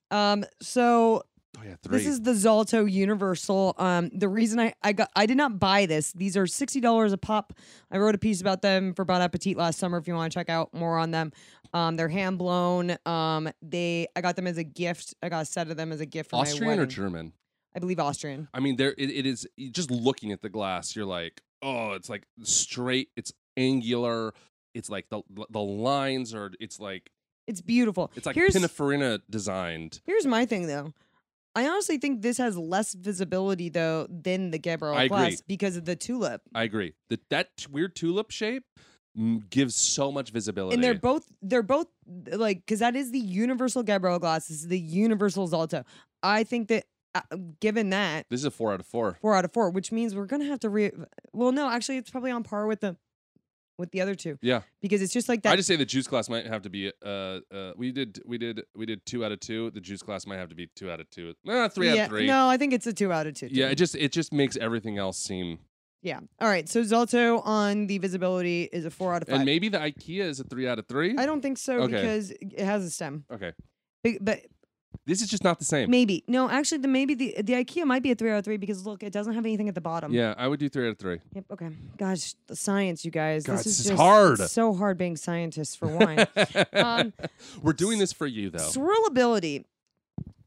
So.
Oh yeah, 3.
This is the Zalto Universal. The reason I did not buy this. These are $60 a pop. I wrote a piece about them for Bon Appetit last summer. If you want to check out more on them, they're hand blown. I got them as a gift. I got a set of them as a gift for
Austrian
my wedding.
or German?
I believe Austrian.
I mean, it is just looking at the glass. You're like, oh, it's like straight. It's angular. It's like the lines are. It's like
it's beautiful.
It's like Pininfarina designed.
Here's my thing though. I honestly think this has less visibility though than the Gabriel Glass because of the tulip.
I agree. That weird tulip shape gives so much visibility.
And they're both like, because that is the universal Gabriel Glass. This is the universal Zalto. I think that given that,
this is a 4 out of 4.
4 out of 4, which means we're gonna have to well, no, actually, it's probably on par with the other 2.
Yeah,
because it's just like that.
I just say the juice glass might have to be. We did 2 out of 2. The juice glass might have to be 2 out of 2. 3 out of 3.
No, I think it's a 2 out of 2.
Yeah, it just makes everything else seem.
Yeah. All right. So Zalto on the visibility is a 4 out of 5.
And maybe the IKEA is a 3 out of 3.
I don't think so because it has a stem.
Okay.
But
this is just not the same.
Maybe. No, actually, the IKEA might be a 3 out of 3 because look, it doesn't have anything at the bottom.
Yeah, I would do 3 out of 3.
Yep. Okay. Gosh, the science, you guys.
God,
this is
just hard.
It's so hard being scientists for wine.
We're doing this for you, though.
Swirlability.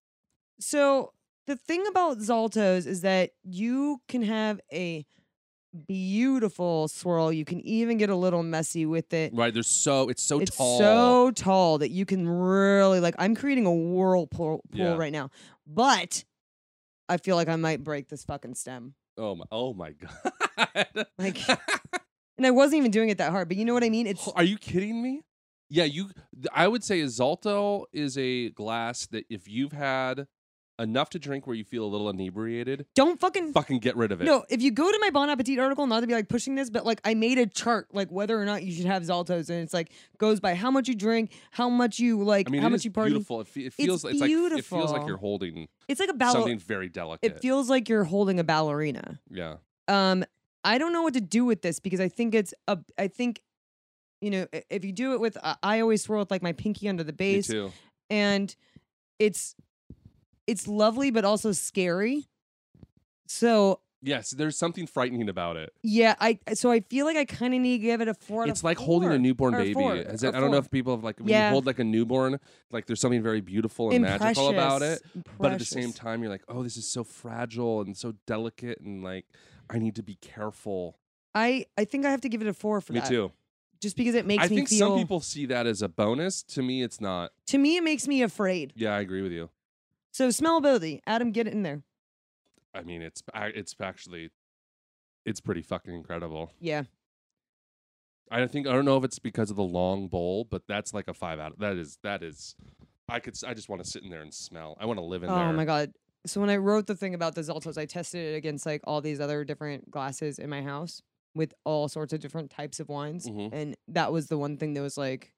So the thing about Zaltos is that you can have a beautiful swirl. You can even get a little messy with it.
Right. It's so tall.
It's so tall that you can really like. I'm creating a whirlpool right now, but I feel like I might break this fucking stem.
Oh my god.
Like, and I wasn't even doing it that hard, but you know what I mean?
Are you kidding me? Yeah, I would say Zalto is a glass that if you've had enough to drink where you feel a little inebriated,
don't fucking
get rid of it.
No, if you go to my Bon Appetit article, not to be like pushing this, but like I made a chart like whether or not you should have Zaltos, and it's like goes by how much you drink, how much you like, how much you party.
Beautiful. It feels like it feels like you're holding.
It's like a
something very delicate.
It feels like you're holding a ballerina.
Yeah.
I don't know what to do with this because I think you know, if you do it with, I always swirl with like my pinky under the base.
Me too.
And it's lovely, but also scary. So
yes, there's something frightening about it.
Yeah, so I feel like I kind of need to give it a 4.
It's like holding a newborn baby. I don't know if people have like when you hold like a newborn, like there's something very beautiful and magical about it. But at the same time, you're like, oh, this is so fragile and so delicate, and like I need to be careful.
I think I have to give it a 4 for that.
Me too.
Just because it makes me feel.
I think some people see that as a bonus. To me, it's not.
To me, it makes me afraid.
Yeah, I agree with you.
So smellability, Adam, get it in there.
I mean, it's actually, it's pretty fucking incredible.
Yeah.
I don't know if it's because of the long bowl, but that's like a 5 out. That is. I just want to sit in there and smell. I want to live in there.
Oh my god. So when I wrote the thing about the Zaltos, I tested it against like all these other different glasses in my house with all sorts of different types of wines, and that was the one thing that was like,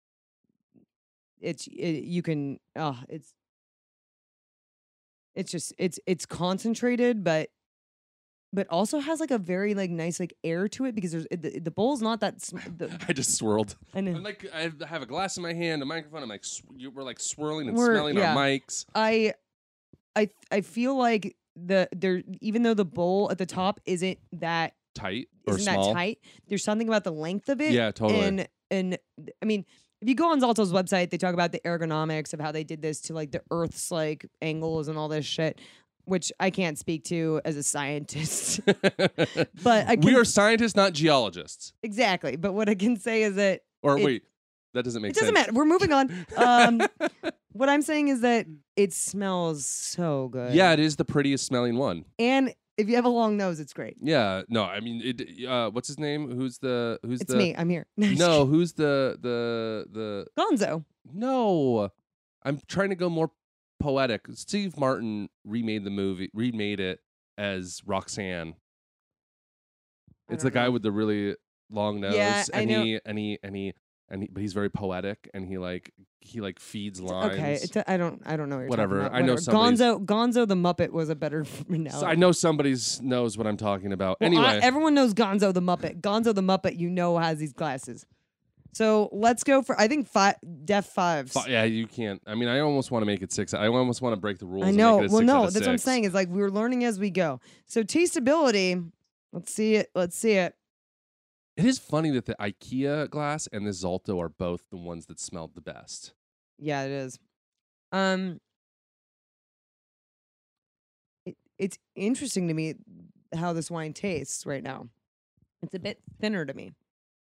it's concentrated, but also has like a very like nice like air to it because there's the bowl's not that.
I just swirled.
I know.
I'm like I have a glass in my hand, a microphone. I'm like we're like swirling and smelling our mics.
I feel like even though the bowl at the top isn't that
tight
there's something about the length of it.
Yeah, totally.
And I mean, if you go on Zalto's website, they talk about the ergonomics of how they did this to like the Earth's like angles and all this shit, which I can't speak to as a scientist. But
we are scientists, not geologists.
Exactly. But what I can say is that
wait, that doesn't make sense.
It doesn't matter. We're moving on. What I'm saying is that it smells so good.
Yeah, it is the prettiest smelling one.
And if you have a long nose, it's great.
Yeah, no, I mean, what's his name? It's
me. I'm here.
No, who's the
Gonzo?
No, I'm trying to go more poetic. Steve Martin remade it as Roxanne. It's the guy with the really long nose.
Yeah, I know.
But he's very poetic, and he feeds lines.
Okay, I don't know what you're
whatever.
talking about.
I know
Gonzo the Muppet was a better analogy.
So I know somebody knows what I'm talking about.
Well,
anyway,
everyone knows Gonzo the Muppet. Gonzo the Muppet, has these glasses. So let's go for def 5s.
Yeah, you can't. I mean, I almost want to make it 6. I almost want to break the rules.
I know.
And make it a 6
no,
out of
that's
6.
what I'm saying. Is like we're learning as we go. So tasteability. Let's see it.
It is funny that the IKEA glass and the Zalto are both the ones that smelled the best.
Yeah, it is. It's interesting to me how this wine tastes right now. It's a bit thinner to me.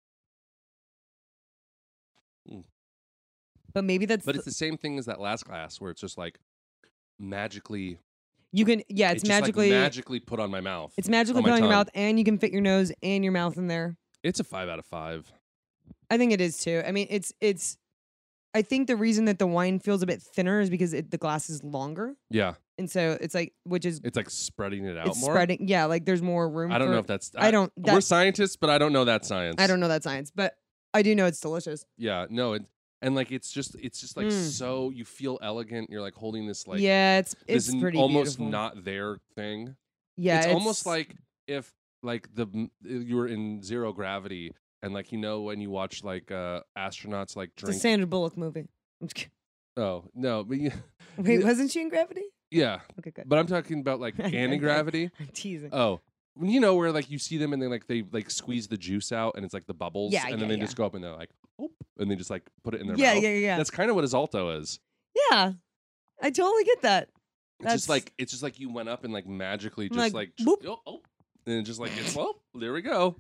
But maybe that's.
But it's the same thing as that last glass where it's just like magically.
You can, it's magically
like magically put on my mouth.
It's magically put on your mouth, and you can fit your nose and your mouth in there.
It's a 5 out of 5.
I think it is too. I mean, it's. I think the reason that the wine feels a bit thinner is because the glass is longer.
Yeah.
And so it's like, it's like
spreading it out more.
Spreading, yeah. Like there's more room.
I don't know if that's.
We're
scientists, but I don't know that science.
I don't know that science, but I do know it's delicious.
Yeah. No. And like it's just like so you feel elegant. You're like holding this like
it's pretty
almost
beautiful.
Not their thing.
Yeah.
It's almost like if like you were in zero gravity and like when you watch like astronauts like drink.
It's a Sandra Bullock movie. I'm just kidding.
Oh no! But
wait, wasn't she in Gravity?
Yeah.
Okay, good.
But I'm talking about like anti-gravity.
I'm teasing.
Oh. Where like you see them and they squeeze the juice out and it's like the bubbles and then they just go up and they're like, oh, and they just like put it in their mouth.
Yeah.
That's kind of what a Zalto is.
Yeah, I totally get that.
It's just like you went up and like magically just
like
like
boop.
oh, And just like, there we go.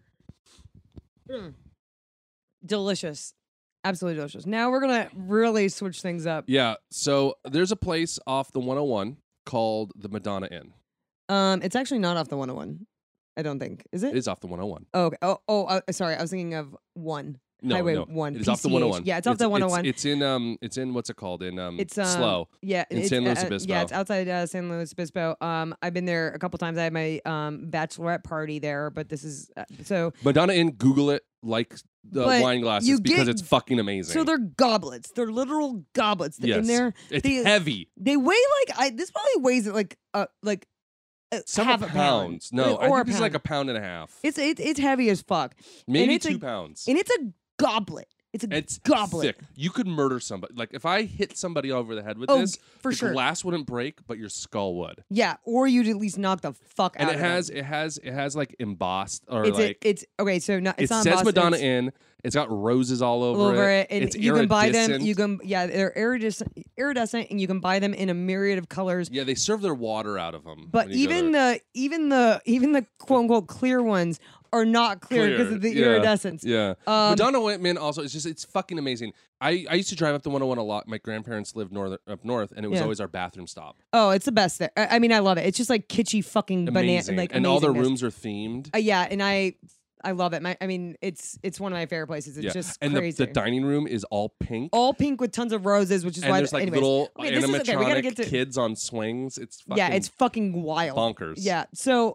Delicious. Absolutely delicious. Now we're going to really switch things up.
Yeah. So there's a place off the 101 called the Madonna Inn.
It's actually not off the 101. I don't think. Is it?
It is off the 101.
Oh, okay. Sorry. I was thinking of 1.
No,
Highway
no.
1.
It is off the 101.
Yeah, it's off the 101.
It's in what's it called? In
It's
Slow.
Yeah,
in San Luis Obispo.
Yeah, it's outside San Luis Obispo. I've been there a couple times. I had my bachelorette party there, but this is so
Madonna Inn. Google it, like the
But
wine glasses, because it's fucking amazing.
So they're goblets. They're literal goblets.
Yes.
And they're
It's heavy.
They weigh this probably weighs like
Several
half a
pounds.
pound.
No,
Or
I
a
think this is
pound.
like a pound and a half.
It's heavy as fuck.
Maybe
it's
2 pounds.
And it's a goblet. It's goblet.
thick. You could murder somebody. Like if I hit somebody over the head with
Oh,
this,
for
the
sure.
glass wouldn't break, but your skull would.
Yeah, or you'd at least knock the fuck
And
out
it
of them.
has like embossed or
It's
like
it's okay. So not
it
it's not
says
embossed,
Madonna
it's
Inn. It's got roses all
all over it, and
It's
you can buy them.
iridescent.
You can they're iridescent, and you can buy them in a myriad of colors.
Yeah, they serve their water out of them.
But
when you go there.
even the quote unquote clear ones are not clear because of the
yeah,
iridescence.
Yeah. Madonna Whitman also it's fucking amazing. I used to drive up the 101 a lot. My grandparents lived up north, and it was
Yeah.
always our bathroom stop.
Oh, it's the best there. I mean, I love it. It's just like kitschy fucking banana,
Amazing.
like
and all the
amazingness.
rooms are themed.
Yeah, and I love it. I mean, it's one of my favorite places. It's just
and
crazy.
the dining room is all pink.
All pink with tons of roses, which is
and
why
there's like
anyways.
little
Okay, this is okay. We gotta
animatronic
get to
kids on swings. It's fucking
yeah, it's fucking wild,
bonkers.
Yeah. So,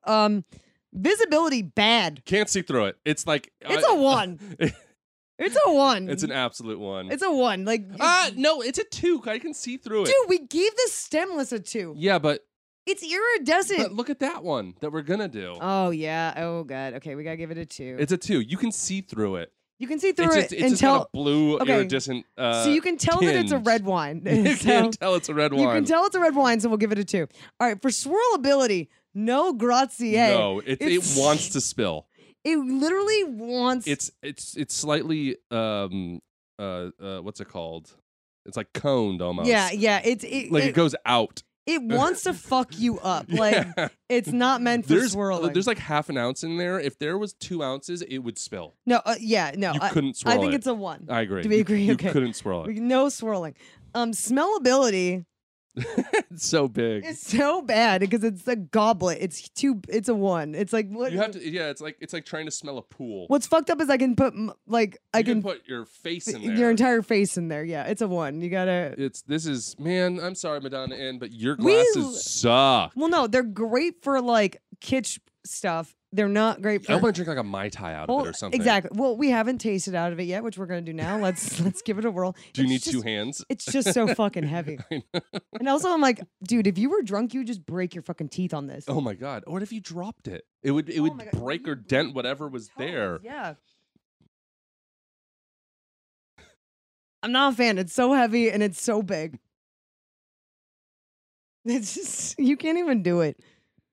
visibility bad.
Can't see through it. It's like
It's a 1. It's a 1.
It's an absolute 1.
It's a 1. Like
no, it's a 2. I can see through it.
dude, we gave the stemless a 2.
Yeah, but
It's iridescent.
look at that one that we're gonna do.
Oh yeah. Oh god. Okay, we gotta give it a 2.
It's a 2. You can see through it.
You can see through
It's
it
just
until
got a blue
okay.
iridescent.
so you can tell that it's a
tinge.
red wine.
You
So
can tell it's a red wine.
You can tell it's a red wine, so we'll give it a 2. All right, for swirlability, no grazie.
No, it
It's-
wants to spill.
It literally wants.
It's slightly what's it called? It's like coned almost.
yeah.
It goes out.
It wants to fuck you up. Like
Yeah.
it's not meant for swirling.
There's like half an ounce in there. If there was 2 ounces, it would spill.
no. No.
You couldn't swirl
I think
it.
it's a 1.
I agree.
Do we agree?
You
Okay.
couldn't swirl it.
No swirling. Smellability
It's so big.
is so bad because it's a goblet. It's a 1. It's like what?
You have to. Yeah, it's like trying to smell a pool.
What's fucked up is I can put
You can put your face in there.
your entire face in there. Yeah, it's a 1. You gotta.
This is man. I'm sorry, Madonna Inn, but your
We-
glasses suck.
Well, no, they're great for like kitsch stuff. They're not great for.
I want to drink like a Mai Tai out of it or something.
Exactly. Well, we haven't tasted out of it yet, which we're gonna do now. Let's give it a whirl.
Do you
It's
need
just-
2 hands?
It's just so fucking heavy.
I know.
And also, I'm like, dude, if you were drunk, you would just break your fucking teeth on this.
Oh my god! What if you dropped it? It would
Oh my God.
break or dent whatever was
Tell us,
there.
Yeah. I'm not a fan. It's so heavy and it's so big. It's just you can't even do it.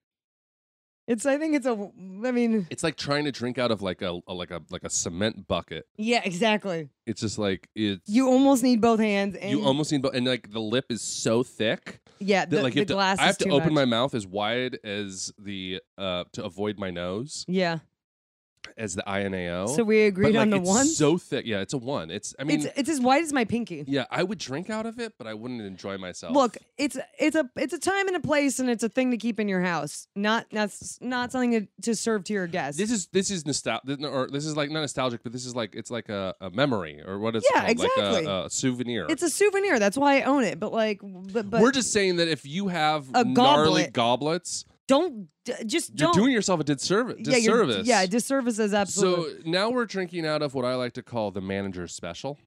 I think it's I mean,
It's like trying to drink out of like a cement bucket.
yeah, exactly.
It's just like it's
You almost need both hands, and
you almost need and like the lip is so thick
yeah,
that like you
the
have
glass
to, I have
is
to
too
open
much.
my mouth as wide as the to avoid my nose
Yeah.
as the INAO.
So we agreed
but, like,
on the
it's
1.
so thick. Yeah, it's a 1. I mean,
It's as wide as my pinky.
yeah, I would drink out of it, but I wouldn't enjoy myself.
Look, it's a time and a place, and it's a thing to keep in your house, not something to serve to your guests.
This is nostalgic, or this is like not nostalgic, but this is like it's like a memory or what is
Yeah,
it called?
exactly.
Like a souvenir.
It's a souvenir. That's why I own it. But like, but
We're just saying that if you have
A
gnarly
goblet.
goblets,
just
you're
don't.
doing yourself a disservice.
Disservice is absolutely.
So now we're drinking out of what I like to call the manager's special.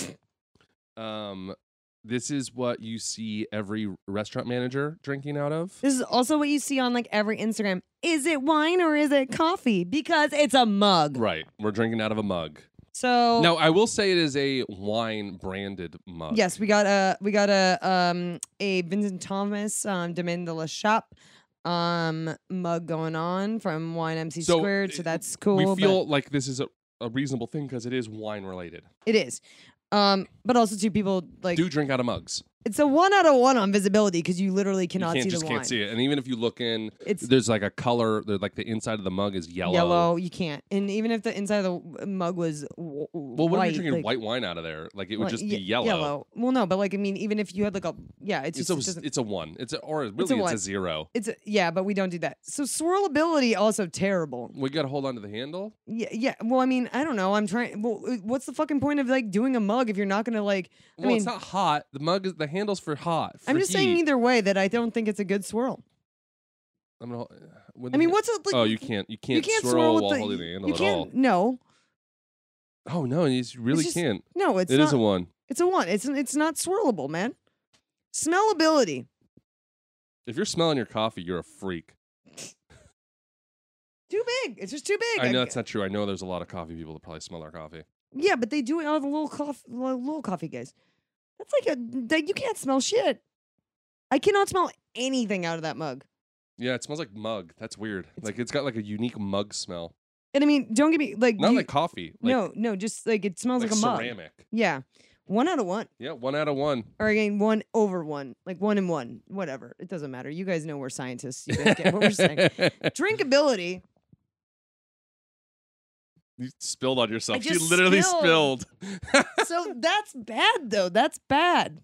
This is what you see every restaurant manager drinking out of.
This is also what you see on like every Instagram. Is it wine or is it coffee? Because it's a mug.
Right. We're drinking out of a mug.
So
Now, I will say it is a wine branded mug.
yes, we got a Vincent Thomas Domaine de la Chape mug going on from Wine MC
So,
Squared. So that's cool.
We
but
feel like this is a reasonable thing because it is wine related.
it is. But also too people like
Do drink out of mugs.
It's a 1 out of 1 on visibility because you literally cannot see the wine.
Can't see it. And even if you look in, there's like a color. Like the inside of the mug is yellow.
Yellow, you can't. And even if the inside of the mug was
well, what if you're drinking white wine out of there? Like it would just be yellow.
Yellow. Well, no, but like I mean, even if you had like
it's a 1. It's a 0.
But we don't do that. So swirlability also terrible.
We got to hold on to the handle.
Yeah. Well, I mean, I don't know. I'm trying. Well, what's the fucking point of like doing a mug if you're not gonna like?
It's not hot. The handle's for hot.
I'm just saying either way that I don't think it's a good swirl. I mean, what's it like?
Oh, you can't swirl while holding the handle at all.
No.
Oh no, you really can't.
No, it is a 1. It's a 1. It's not swirlable, man. Smellability.
If you're smelling your coffee, you're a freak.
Too big. It's just too big.
I know that's not true. I know there's a lot of coffee people that probably smell their coffee.
Yeah, but they do it out of the little coffee guys. That's like you can't smell shit. I cannot smell anything out of that mug.
Yeah, it smells like mug. That's weird. It's got like a unique mug smell.
And I mean, don't get me like
not like coffee.
No, just like it smells like a mug.
Ceramic.
Yeah, 1 out of 1.
Yeah, 1 out of 1.
Or again, 1 over 1, like 1 and 1, whatever. It doesn't matter. You guys know we're scientists. You guys get what we're saying. Drinkability.
You spilled on yourself. You literally spilled.
So that's bad, though. That's bad.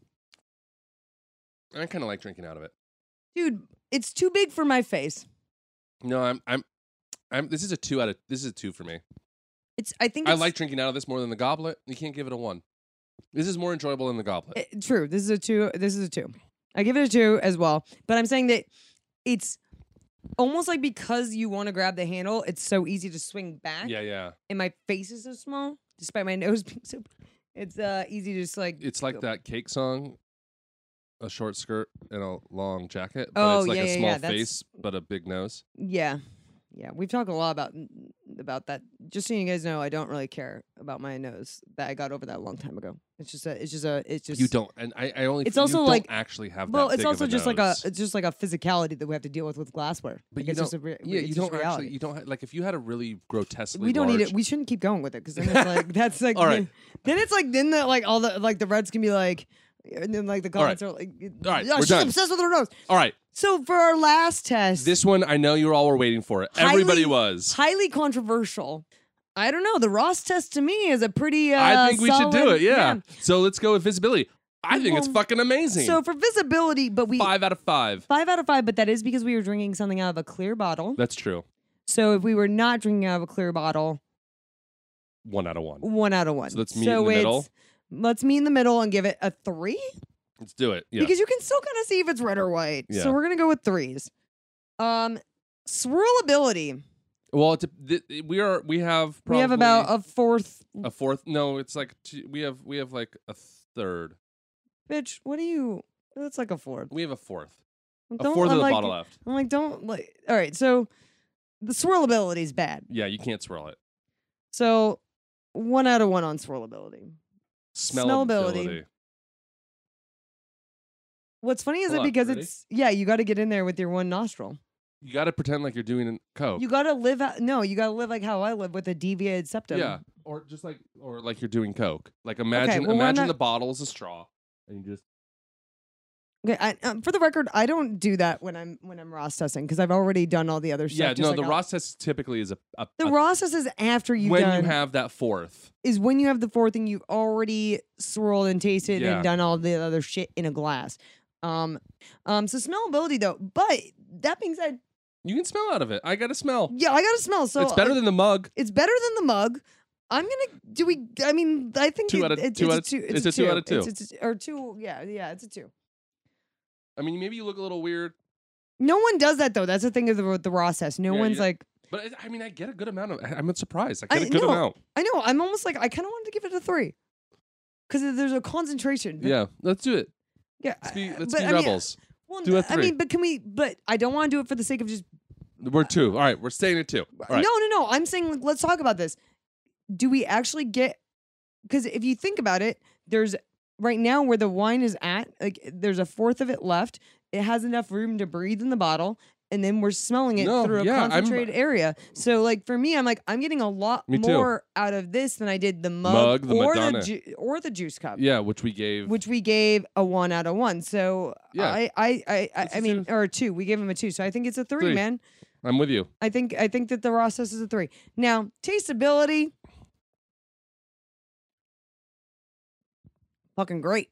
I kind of like drinking out of it,
dude. It's too big for my face.
No, I'm. This is a 2 for me.
I
like drinking out of this more than the goblet. You can't give it a 1. This is more enjoyable than the goblet.
True. This is a 2. I give it a 2 as well. But I'm saying that it's almost like because you want to grab the handle, it's so easy to swing back.
Yeah.
And my face is so small, despite my nose being so. It's easy to just like.
It's like that Cake song. A short skirt and a long jacket, but it's like a small face, but a big nose.
Yeah. We've talked a lot about that. Just so you guys know, I don't really care about my nose that I got over that a long time ago. It's just
you don't, and I only.
It's also
you
like
don't actually have.
Well,
that
it's
big
also
of a
just
nose.
like a physicality that we have to deal with glassware.
But
like,
you
it's
don't.
you don't
actually. You don't like if you had a really grotesquely.
We don't
large...
need it. We shouldn't keep going with it because then it's like that's like.
All right.
Then it's like all the like the Reds can be like. And then, like, the comments are like,
all right,
she's obsessed with her nose.
All right.
So, for our last test.
This one, I know you all were waiting for it. Everybody was.
Highly controversial. I don't know. The Ross test to me is a pretty
I think we
solid,
should do it, yeah. So, let's go with visibility. I think it's fucking amazing.
So, for visibility, but
5 out of 5.
5 out of 5, but that is because we were drinking something out of a clear bottle.
That's true.
So, if we were not drinking out of a clear bottle.
1 out of 1.
1 out of 1.
So, let's meet in the middle.
Let's meet in the middle and give it a 3.
Let's do it. Yeah.
Because you can still kind of see if it's red or white.
Yeah.
So we're going to go with 3s. Swirlability.
Well, we have
about a 4th.
A 4th? No, it's like we have like a 3rd.
Bitch, what do you? That's like a 4th.
We have a 4th.
A
4th of the bottle left.
I'm like, don't like. All right, so the swirlability is bad.
Yeah, you can't swirl it.
So 1 out of 1 on swirlability.
Smellability.
What's funny is because it's you got to get in there with your one nostril.
You got to pretend like you're doing Coke.
You got to live you got to live like how I live with a deviated septum.
Yeah, or like you're doing Coke. Like imagine the bottle is a straw and you just.
Okay, for the record, I don't do that when I'm Ross testing because I've already done all the other stuff.
Yeah, no, the Ross test typically is
the Ross test is after you
have that 4th.
Is when you have the 4th and you've already swirled and tasted and done all the other shit in a glass. So smellability though, but that being said,
you can smell out of it. I got to smell.
Yeah, I got to smell. So
it's better than the mug.
It's better than the mug. I think
2 out of 2. It's a 2 out of 2.
Or 2. Yeah, it's a 2.
I mean, maybe you look a little weird.
No one does that though. That's the thing with the Ross test. No one's like.
But I mean, I get a good amount of. I'm surprised. I get a good amount.
I know. I'm almost like I kind of wanted to give it a 3 because there's a concentration.
Yeah, let's do it.
Yeah,
let's be rebels.
Well,
do a 3.
I mean, but can we? But I don't want to do it for the sake of just.
We're 2. All right, we're staying at 2. All right.
No. I'm saying let's talk about this. Do we actually get? Because if you think about it, there's right now where the wine is at. Like, there's a 4th of it left. It has enough room to breathe in the bottle, and then we're smelling it through a concentrated area. So like for me, I'm like, I'm getting a lot more out of this than I did the mug
the
or
Madonna.
or the juice cup.
Yeah, which we gave a
1 out of 1. So
yeah.
I mean, or a 2. We gave him a 2. So I think it's a 3, man.
I'm with you.
I think that the raw sauce is a 3. Now, tasteability, fucking great.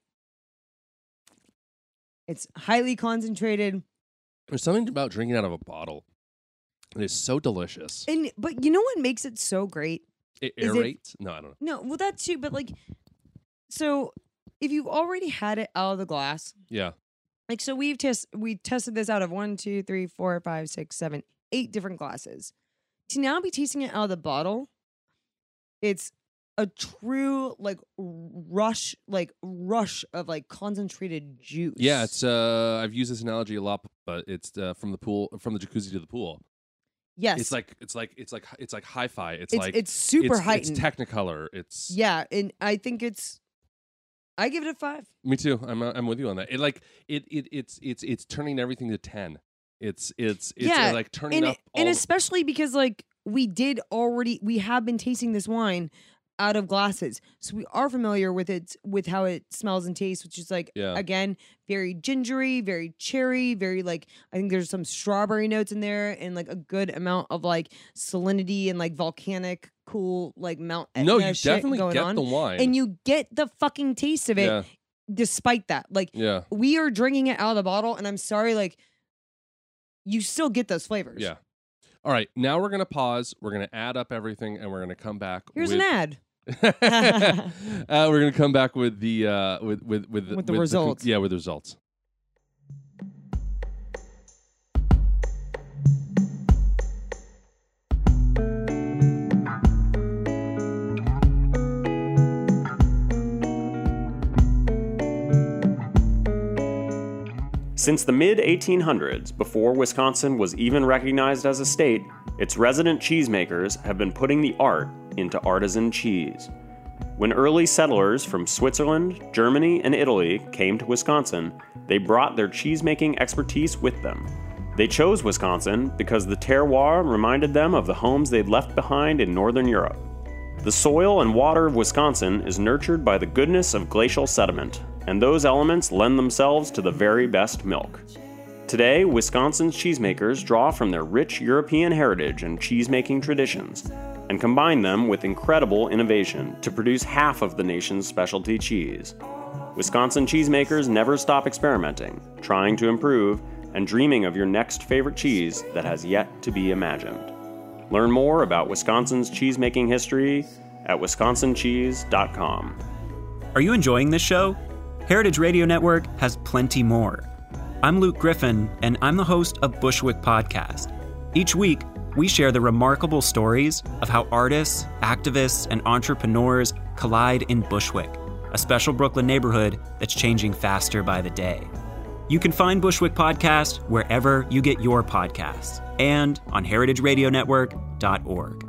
It's highly concentrated.
There's something about drinking out of a bottle. It is so delicious.
But you know what makes it so great?
It aerates? No, I don't know.
No, well that too, but like, so if you've already had it out of the glass,
yeah.
Like so we tested this out of 1, 2, 3, 4, 5, 6, 7, 8 different glasses. To now be tasting it out of the bottle, it's a true like rush of like concentrated juice.
Yeah, it's I've used this analogy a lot, but it's from the jacuzzi to the pool.
Yes,
it's like hi-fi. It's
super heightened.
It's Technicolor. It's
and I think I give it a 5.
Me too. I'm with you on that. It's turning everything to 10. It's like turning up,
and especially because like we have been tasting this wine out of glasses, so we are familiar with how it smells and tastes, which is like again very gingery, very cherry, very like I think there's some strawberry notes in there and like a good amount of like salinity and like volcanic cool like Mount Etna.
No, you definitely
going
get
on.
the wine,
and you get the fucking taste of it.
Yeah.
Despite that, like we are drinking it out of the bottle, and I'm sorry, like you still get those flavors.
Yeah. All right, now we're gonna pause. We're gonna add up everything, and we're gonna come back.
Here's an ad.
We're gonna come back with the with the
results.
With the results.
Since the mid-1800s, before Wisconsin was even recognized as a state, its resident cheesemakers have been putting the art into artisan cheese. When early settlers from Switzerland, Germany, and Italy came to Wisconsin, they brought their cheesemaking expertise with them. They chose Wisconsin because the terroir reminded them of the homes they'd left behind in Northern Europe. The soil and water of Wisconsin is nurtured by the goodness of glacial sediment, and those elements lend themselves to the very best milk. Today, Wisconsin's cheesemakers draw from their rich European heritage and cheesemaking traditions, and combine them with incredible innovation to produce half of the nation's specialty cheese. Wisconsin cheesemakers never stop experimenting, trying to improve, and dreaming of your next favorite cheese that has yet to be imagined. Learn more about Wisconsin's cheesemaking history at wisconsincheese.com.
Are you enjoying this show? Heritage Radio Network has plenty more. I'm Luke Griffin, and I'm the host of Bushwick Podcast. Each week, we share the remarkable stories of how artists, activists, and entrepreneurs collide in Bushwick, a special Brooklyn neighborhood that's changing faster by the day. You can find Bushwick Podcast wherever you get your podcasts and on heritageradionetwork.org.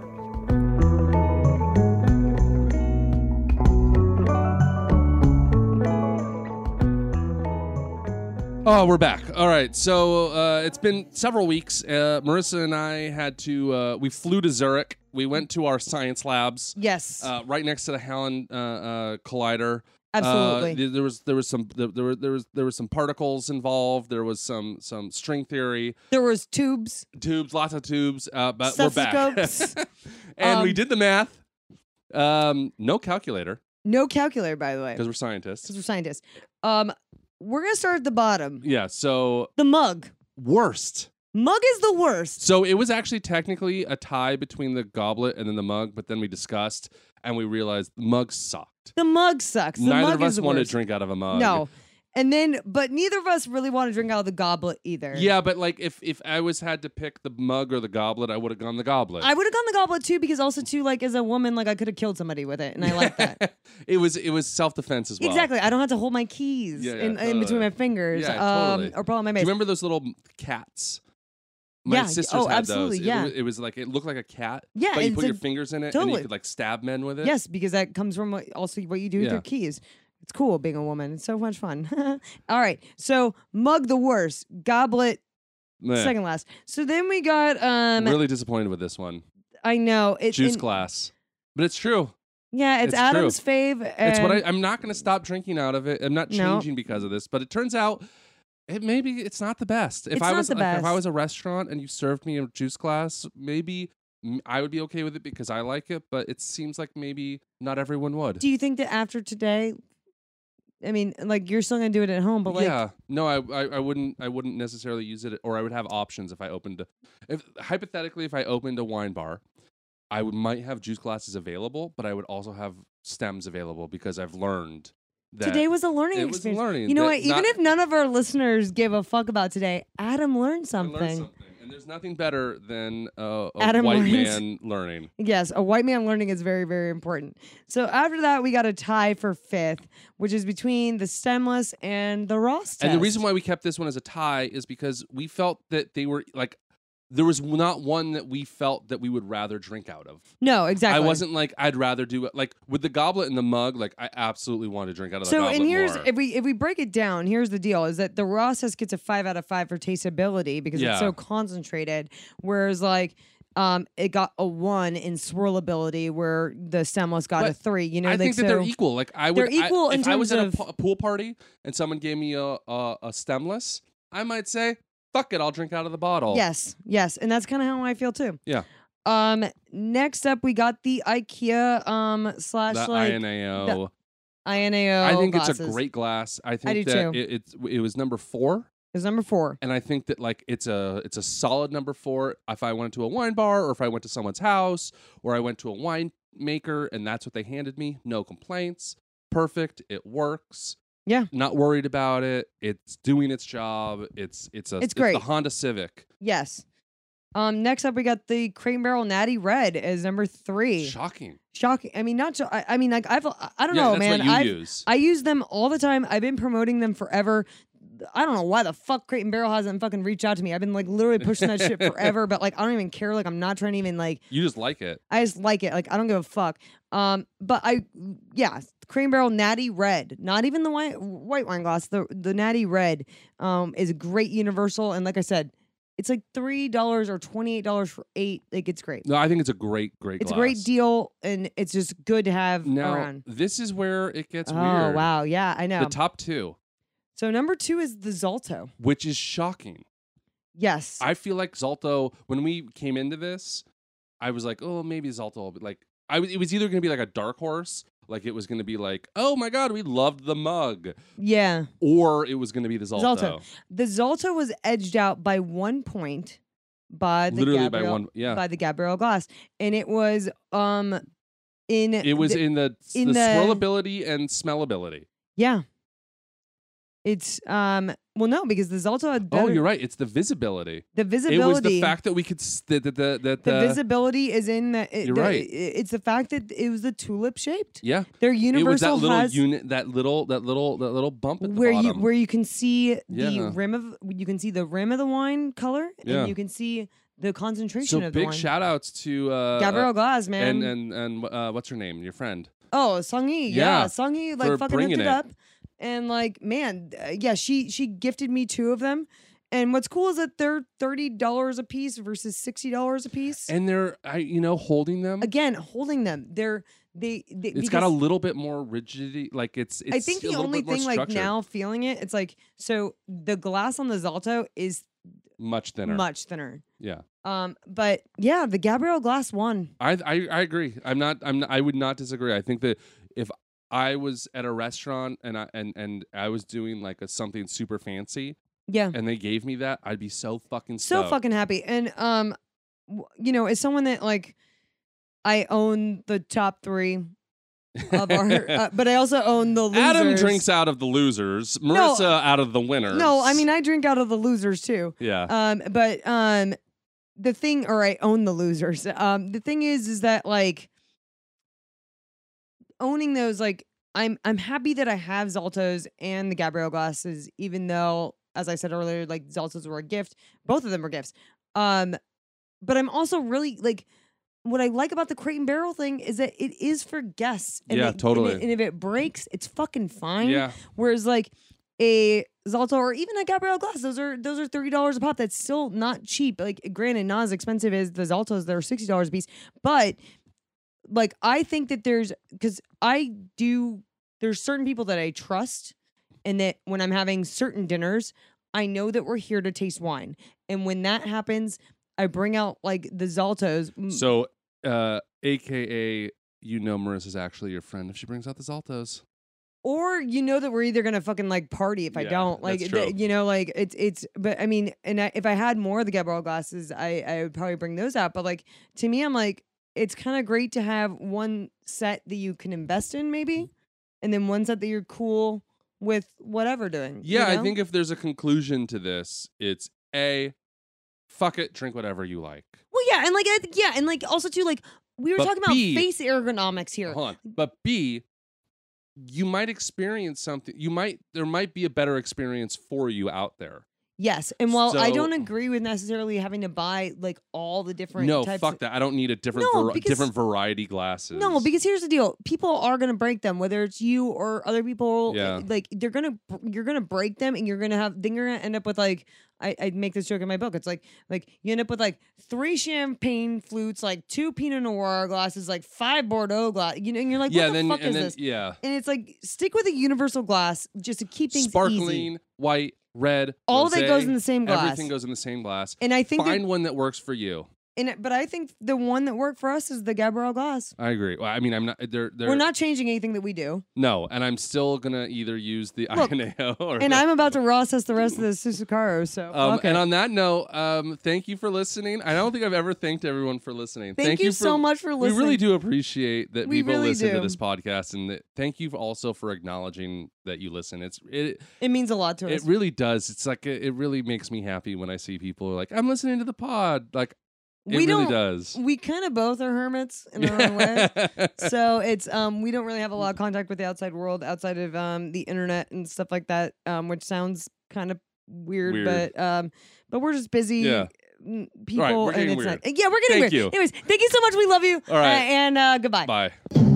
Oh, we're back. All right. So it's been several weeks. Marissa and I had to, we flew to Zurich. We went to our science labs.
Yes.
Right next to the Hallen Collider.
Absolutely.
There was some particles involved. There was some string theory.
There was tubes,
lots of tubes. But we're back. And we did the math. No calculator.
No calculator, by the way,
because we're scientists.
We're gonna start at the bottom.
Yeah. So
the mug.
Worst.
Mug is the worst.
So it was actually technically a tie between the goblet and then the mug, but then we discussed and we realized the mug sucked.
The mug sucks.
Neither of us want to drink out of a mug.
No. And then, but neither of us really want to drink out of the goblet either.
Yeah, but like if I had to pick the mug or the goblet, I would have gone the goblet.
I would have gone the goblet too, because also too, like as a woman, like I could have killed somebody with it, and I like that.
It was self-defense as well.
Exactly. I don't have to hold my keys in between my fingers.
Yeah, totally.
Or pull on my mace.
Do you remember those little cats? My sisters had
absolutely,
those.
Yeah.
It was like it looked like a cat.
Yeah,
but you put your fingers in it
totally.
and you could like stab men with it.
Yes, because that comes from what you do with your keys. It's cool being a woman. It's so much fun. All right. So mug the worst. Goblet
Meh.
Second last. So then we got
really disappointed with this one.
I know
Juice glass, but it's true.
Yeah, it's Adam's fave.
It's what I'm not going to stop drinking out of it. I'm not changing because of this, but it turns out it's not the best. If I was a restaurant and you served me a juice glass, maybe I would be okay with it because I like it, but it seems like maybe not everyone would.
Do you think that after today, I mean, like you're still gonna do it at home, but like,
yeah, no, I wouldn't necessarily use it, or I would have options if I opened if I opened a wine bar, I might have juice glasses available, but I would also have stems available because I've learned that
today was a learning experience. You know what? Even if none of our listeners give a fuck about today, Adam learned something.
And there's nothing better than a
Adam
white man learning.
Yes, a white man learning is very, very important. So after that, we got a tie for 5th, which is between the stemless and the Ross test.
And the reason why we kept this one as a tie is because we felt that they were like, there was not one that we felt that we would rather drink out of.
No, exactly.
I wasn't like, I'd rather do it. Like, with the goblet and the mug, like, I absolutely want to drink out of the goblet
and here's,
more.
if we break it down, here's the deal, is that the Ross test gets a 5 out of 5 for tasteability because it's so concentrated, whereas, like, it got a 1 in swirlability where the stemless got a 3. You know,
I think that they're equal. Like,
they're equal in
if I was
terms
at a pool party and someone gave me a stemless, I might say, fuck it, I'll drink out of the bottle.
Yes, and that's kind of how I feel too.
Yeah.
Next up, we got the IKEA slash
the
like
INAO.
The INAO.
I think
glasses.
it's a great glass. I think
I do
that
too.
it was number 4.
It's number 4,
and I think that like it's a solid number 4. If I went to a wine bar, or if I went to someone's house, or I went to a wine maker, and that's what they handed me, no complaints. Perfect. It works.
Yeah.
Not worried about it. It's doing its job. It's
great.
The Honda Civic.
Yes. Next up, we got the Crate and Barrel Natty Red as number 3.
Shocking.
I mean, not. I mean, like I don't know,
that's
man.
What you use.
I use them all the time. I've been promoting them forever. I don't know why the fuck Crate and Barrel hasn't fucking reached out to me. I've been like literally pushing that shit forever, but like I don't even care. Like I'm not trying to even like.
You just like it.
I just like it. Like I don't give a fuck. But Crate and Barrel Natty Red, not even the white wine glass. The Natty Red, is a great universal, and like I said, it's like $3 or $28 for 8. Like it's great.
No, I think it's a great
It's
glass.
a great deal, and it's just good to have around.
This is where it gets weird.
Oh wow, yeah, I know.
The top 2.
So number 2 is the Zalto,
which is shocking.
Yes,
I feel like Zalto. When we came into this, I was like, oh, maybe Zalto will be like. It was either going to be like a dark horse, like it was going to be like, oh my god, we loved the mug,
yeah,
or it was going to be the Zalto.
The Zalto was edged out by 1 point by the by the Gabrielle glass, and it was in
the swirlability and smellability.
Yeah. It's well no, because the Zalto had better,
you're right. It's the visibility.
The visibility.
It was the fact that we could
the visibility is in the.
You're right.
It's the fact that it was the tulip shaped.
Yeah.
Their universal
it was that little
has
unit, that little bump at the
where
bottom.
you can see the rim of the wine color, and you can see the concentration of the wine.
So big shout outs to
Gabrielle Glass, man,
and what's her name? Your friend.
Oh, Songyi. Yeah, Songyi like fucking hooked it up. And like, man, she gifted me 2 of them. And what's cool is that they're $30 a piece versus $60 a piece.
And they're, holding them.
Again, holding them.
It's got a little bit more rigidity. Like it's
I think the only thing like now feeling it, it's like, so the glass on the Zalto is
much thinner. Yeah.
But yeah, the Gabrielle Glass won.
I agree. I would not disagree. I think that if I was at a restaurant and I was doing like something super fancy, and they gave me that, I'd be so fucking stoked.
So fucking happy. And as someone that like, I own the top 3 of our, but I also own the losers.
Adam drinks out of the losers. Marissa out of the winners.
No, I mean I drink out of the losers too.
Yeah.
But the thing, or I own the losers. The thing is that like. Owning those, like I'm happy that I have Zaltos and the Gabrielle glasses, even though, as I said earlier, like Zaltos were a gift. Both of them were gifts. But I'm also really like, what I like about the Crate and Barrel thing is that it is for guests. And
totally.
And if it breaks, it's fucking fine.
Yeah.
Whereas like, a Zalto or even a Gabrielle glass. Those are $30 a pop. That's still not cheap. Like, granted, not as expensive as the Zaltos. They're $60 a piece. But like, I think that there's certain people that I trust, and that when I'm having certain dinners, I know that we're here to taste wine. And when that happens, I bring out like the Zaltos.
So, AKA, Marissa's actually your friend if she brings out the Zaltos.
Or that we're either gonna fucking like party if I don't like like it's. But I mean, if I had more of the Gabrielle glasses, I would probably bring those out. But like, to me, I'm like, it's kind of great to have one set that you can invest in, maybe, and then one set that you're cool with whatever doing.
Yeah, I think if there's a conclusion to this, it's fuck it, drink whatever you like.
Well, yeah, and like and like also too, like, we were talking about face ergonomics here.
Hold on, but B, you might experience something. There might be a better experience for you out there.
Yes, and while I don't agree with necessarily having to buy like all the different types.
Fuck that. I don't need a different variety glasses.
No, because here's the deal: people are gonna break them, whether it's you or other people.
Yeah.
Like you're gonna break them, and you're gonna end up with like I make this joke in my book. It's like you end up with like 3 champagne flutes, like 2 Pinot Noir glasses, like 5 Bordeaux glass. And you're like, what the fuck is this?
Yeah,
and it's like, stick with a universal glass just to keep things
sparkling,
easy.
white, red,
all
rosé,
of it goes in the same glass.
Everything goes in the same glass.
And I think
find one that works for you.
But I think the one that worked for us is the Gabrielle glass.
I agree. Well, I mean, I'm not.
We're not changing anything that we do.
No, and I'm still gonna either use the Ioneo or.
And I'm about to raw test the rest of the Susukaro. So.
And on that note, thank you for listening. I don't think I've ever thanked everyone for listening.
Thank you so much for listening.
We really do appreciate that people
really
listen
do.
to this podcast, and thank you also for acknowledging that you listen. It
means a lot to us.
It really does. It's like it really makes me happy when I see people who are like, I'm listening to the pod. Like. It really does.
We kind of both are hermits in our own way. So it's we don't really have a lot of contact with the outside world outside of the internet and stuff like that, which sounds kind of weird. But we're just busy people.
Right, we're getting
and
weird.
We're getting weird.
You.
Anyways, thank you so much. We love you.
All right.
And goodbye.
Bye.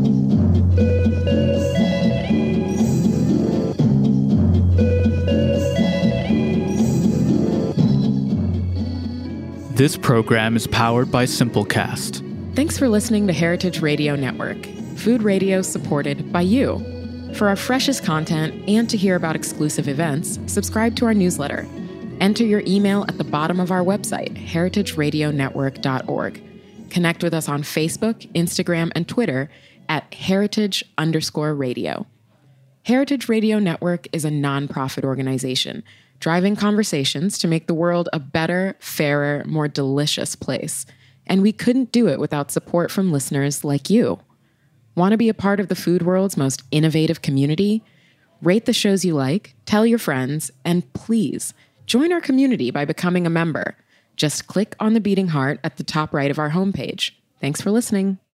This program is powered by Simplecast.
Thanks for listening to Heritage Radio Network, food radio supported by you. For our freshest content and to hear about exclusive events, subscribe to our newsletter. Enter your email at the bottom of our website, heritageradionetwork.org. Connect with us on Facebook, Instagram, and Twitter at heritage_radio. Heritage Radio Network is a nonprofit organization driving conversations to make the world a better, fairer, more delicious place. And we couldn't do it without support from listeners like you. Want to be a part of the food world's most innovative community? Rate the shows you like, tell your friends, and please join our community by becoming a member. Just click on the beating heart at the top right of our homepage. Thanks for listening.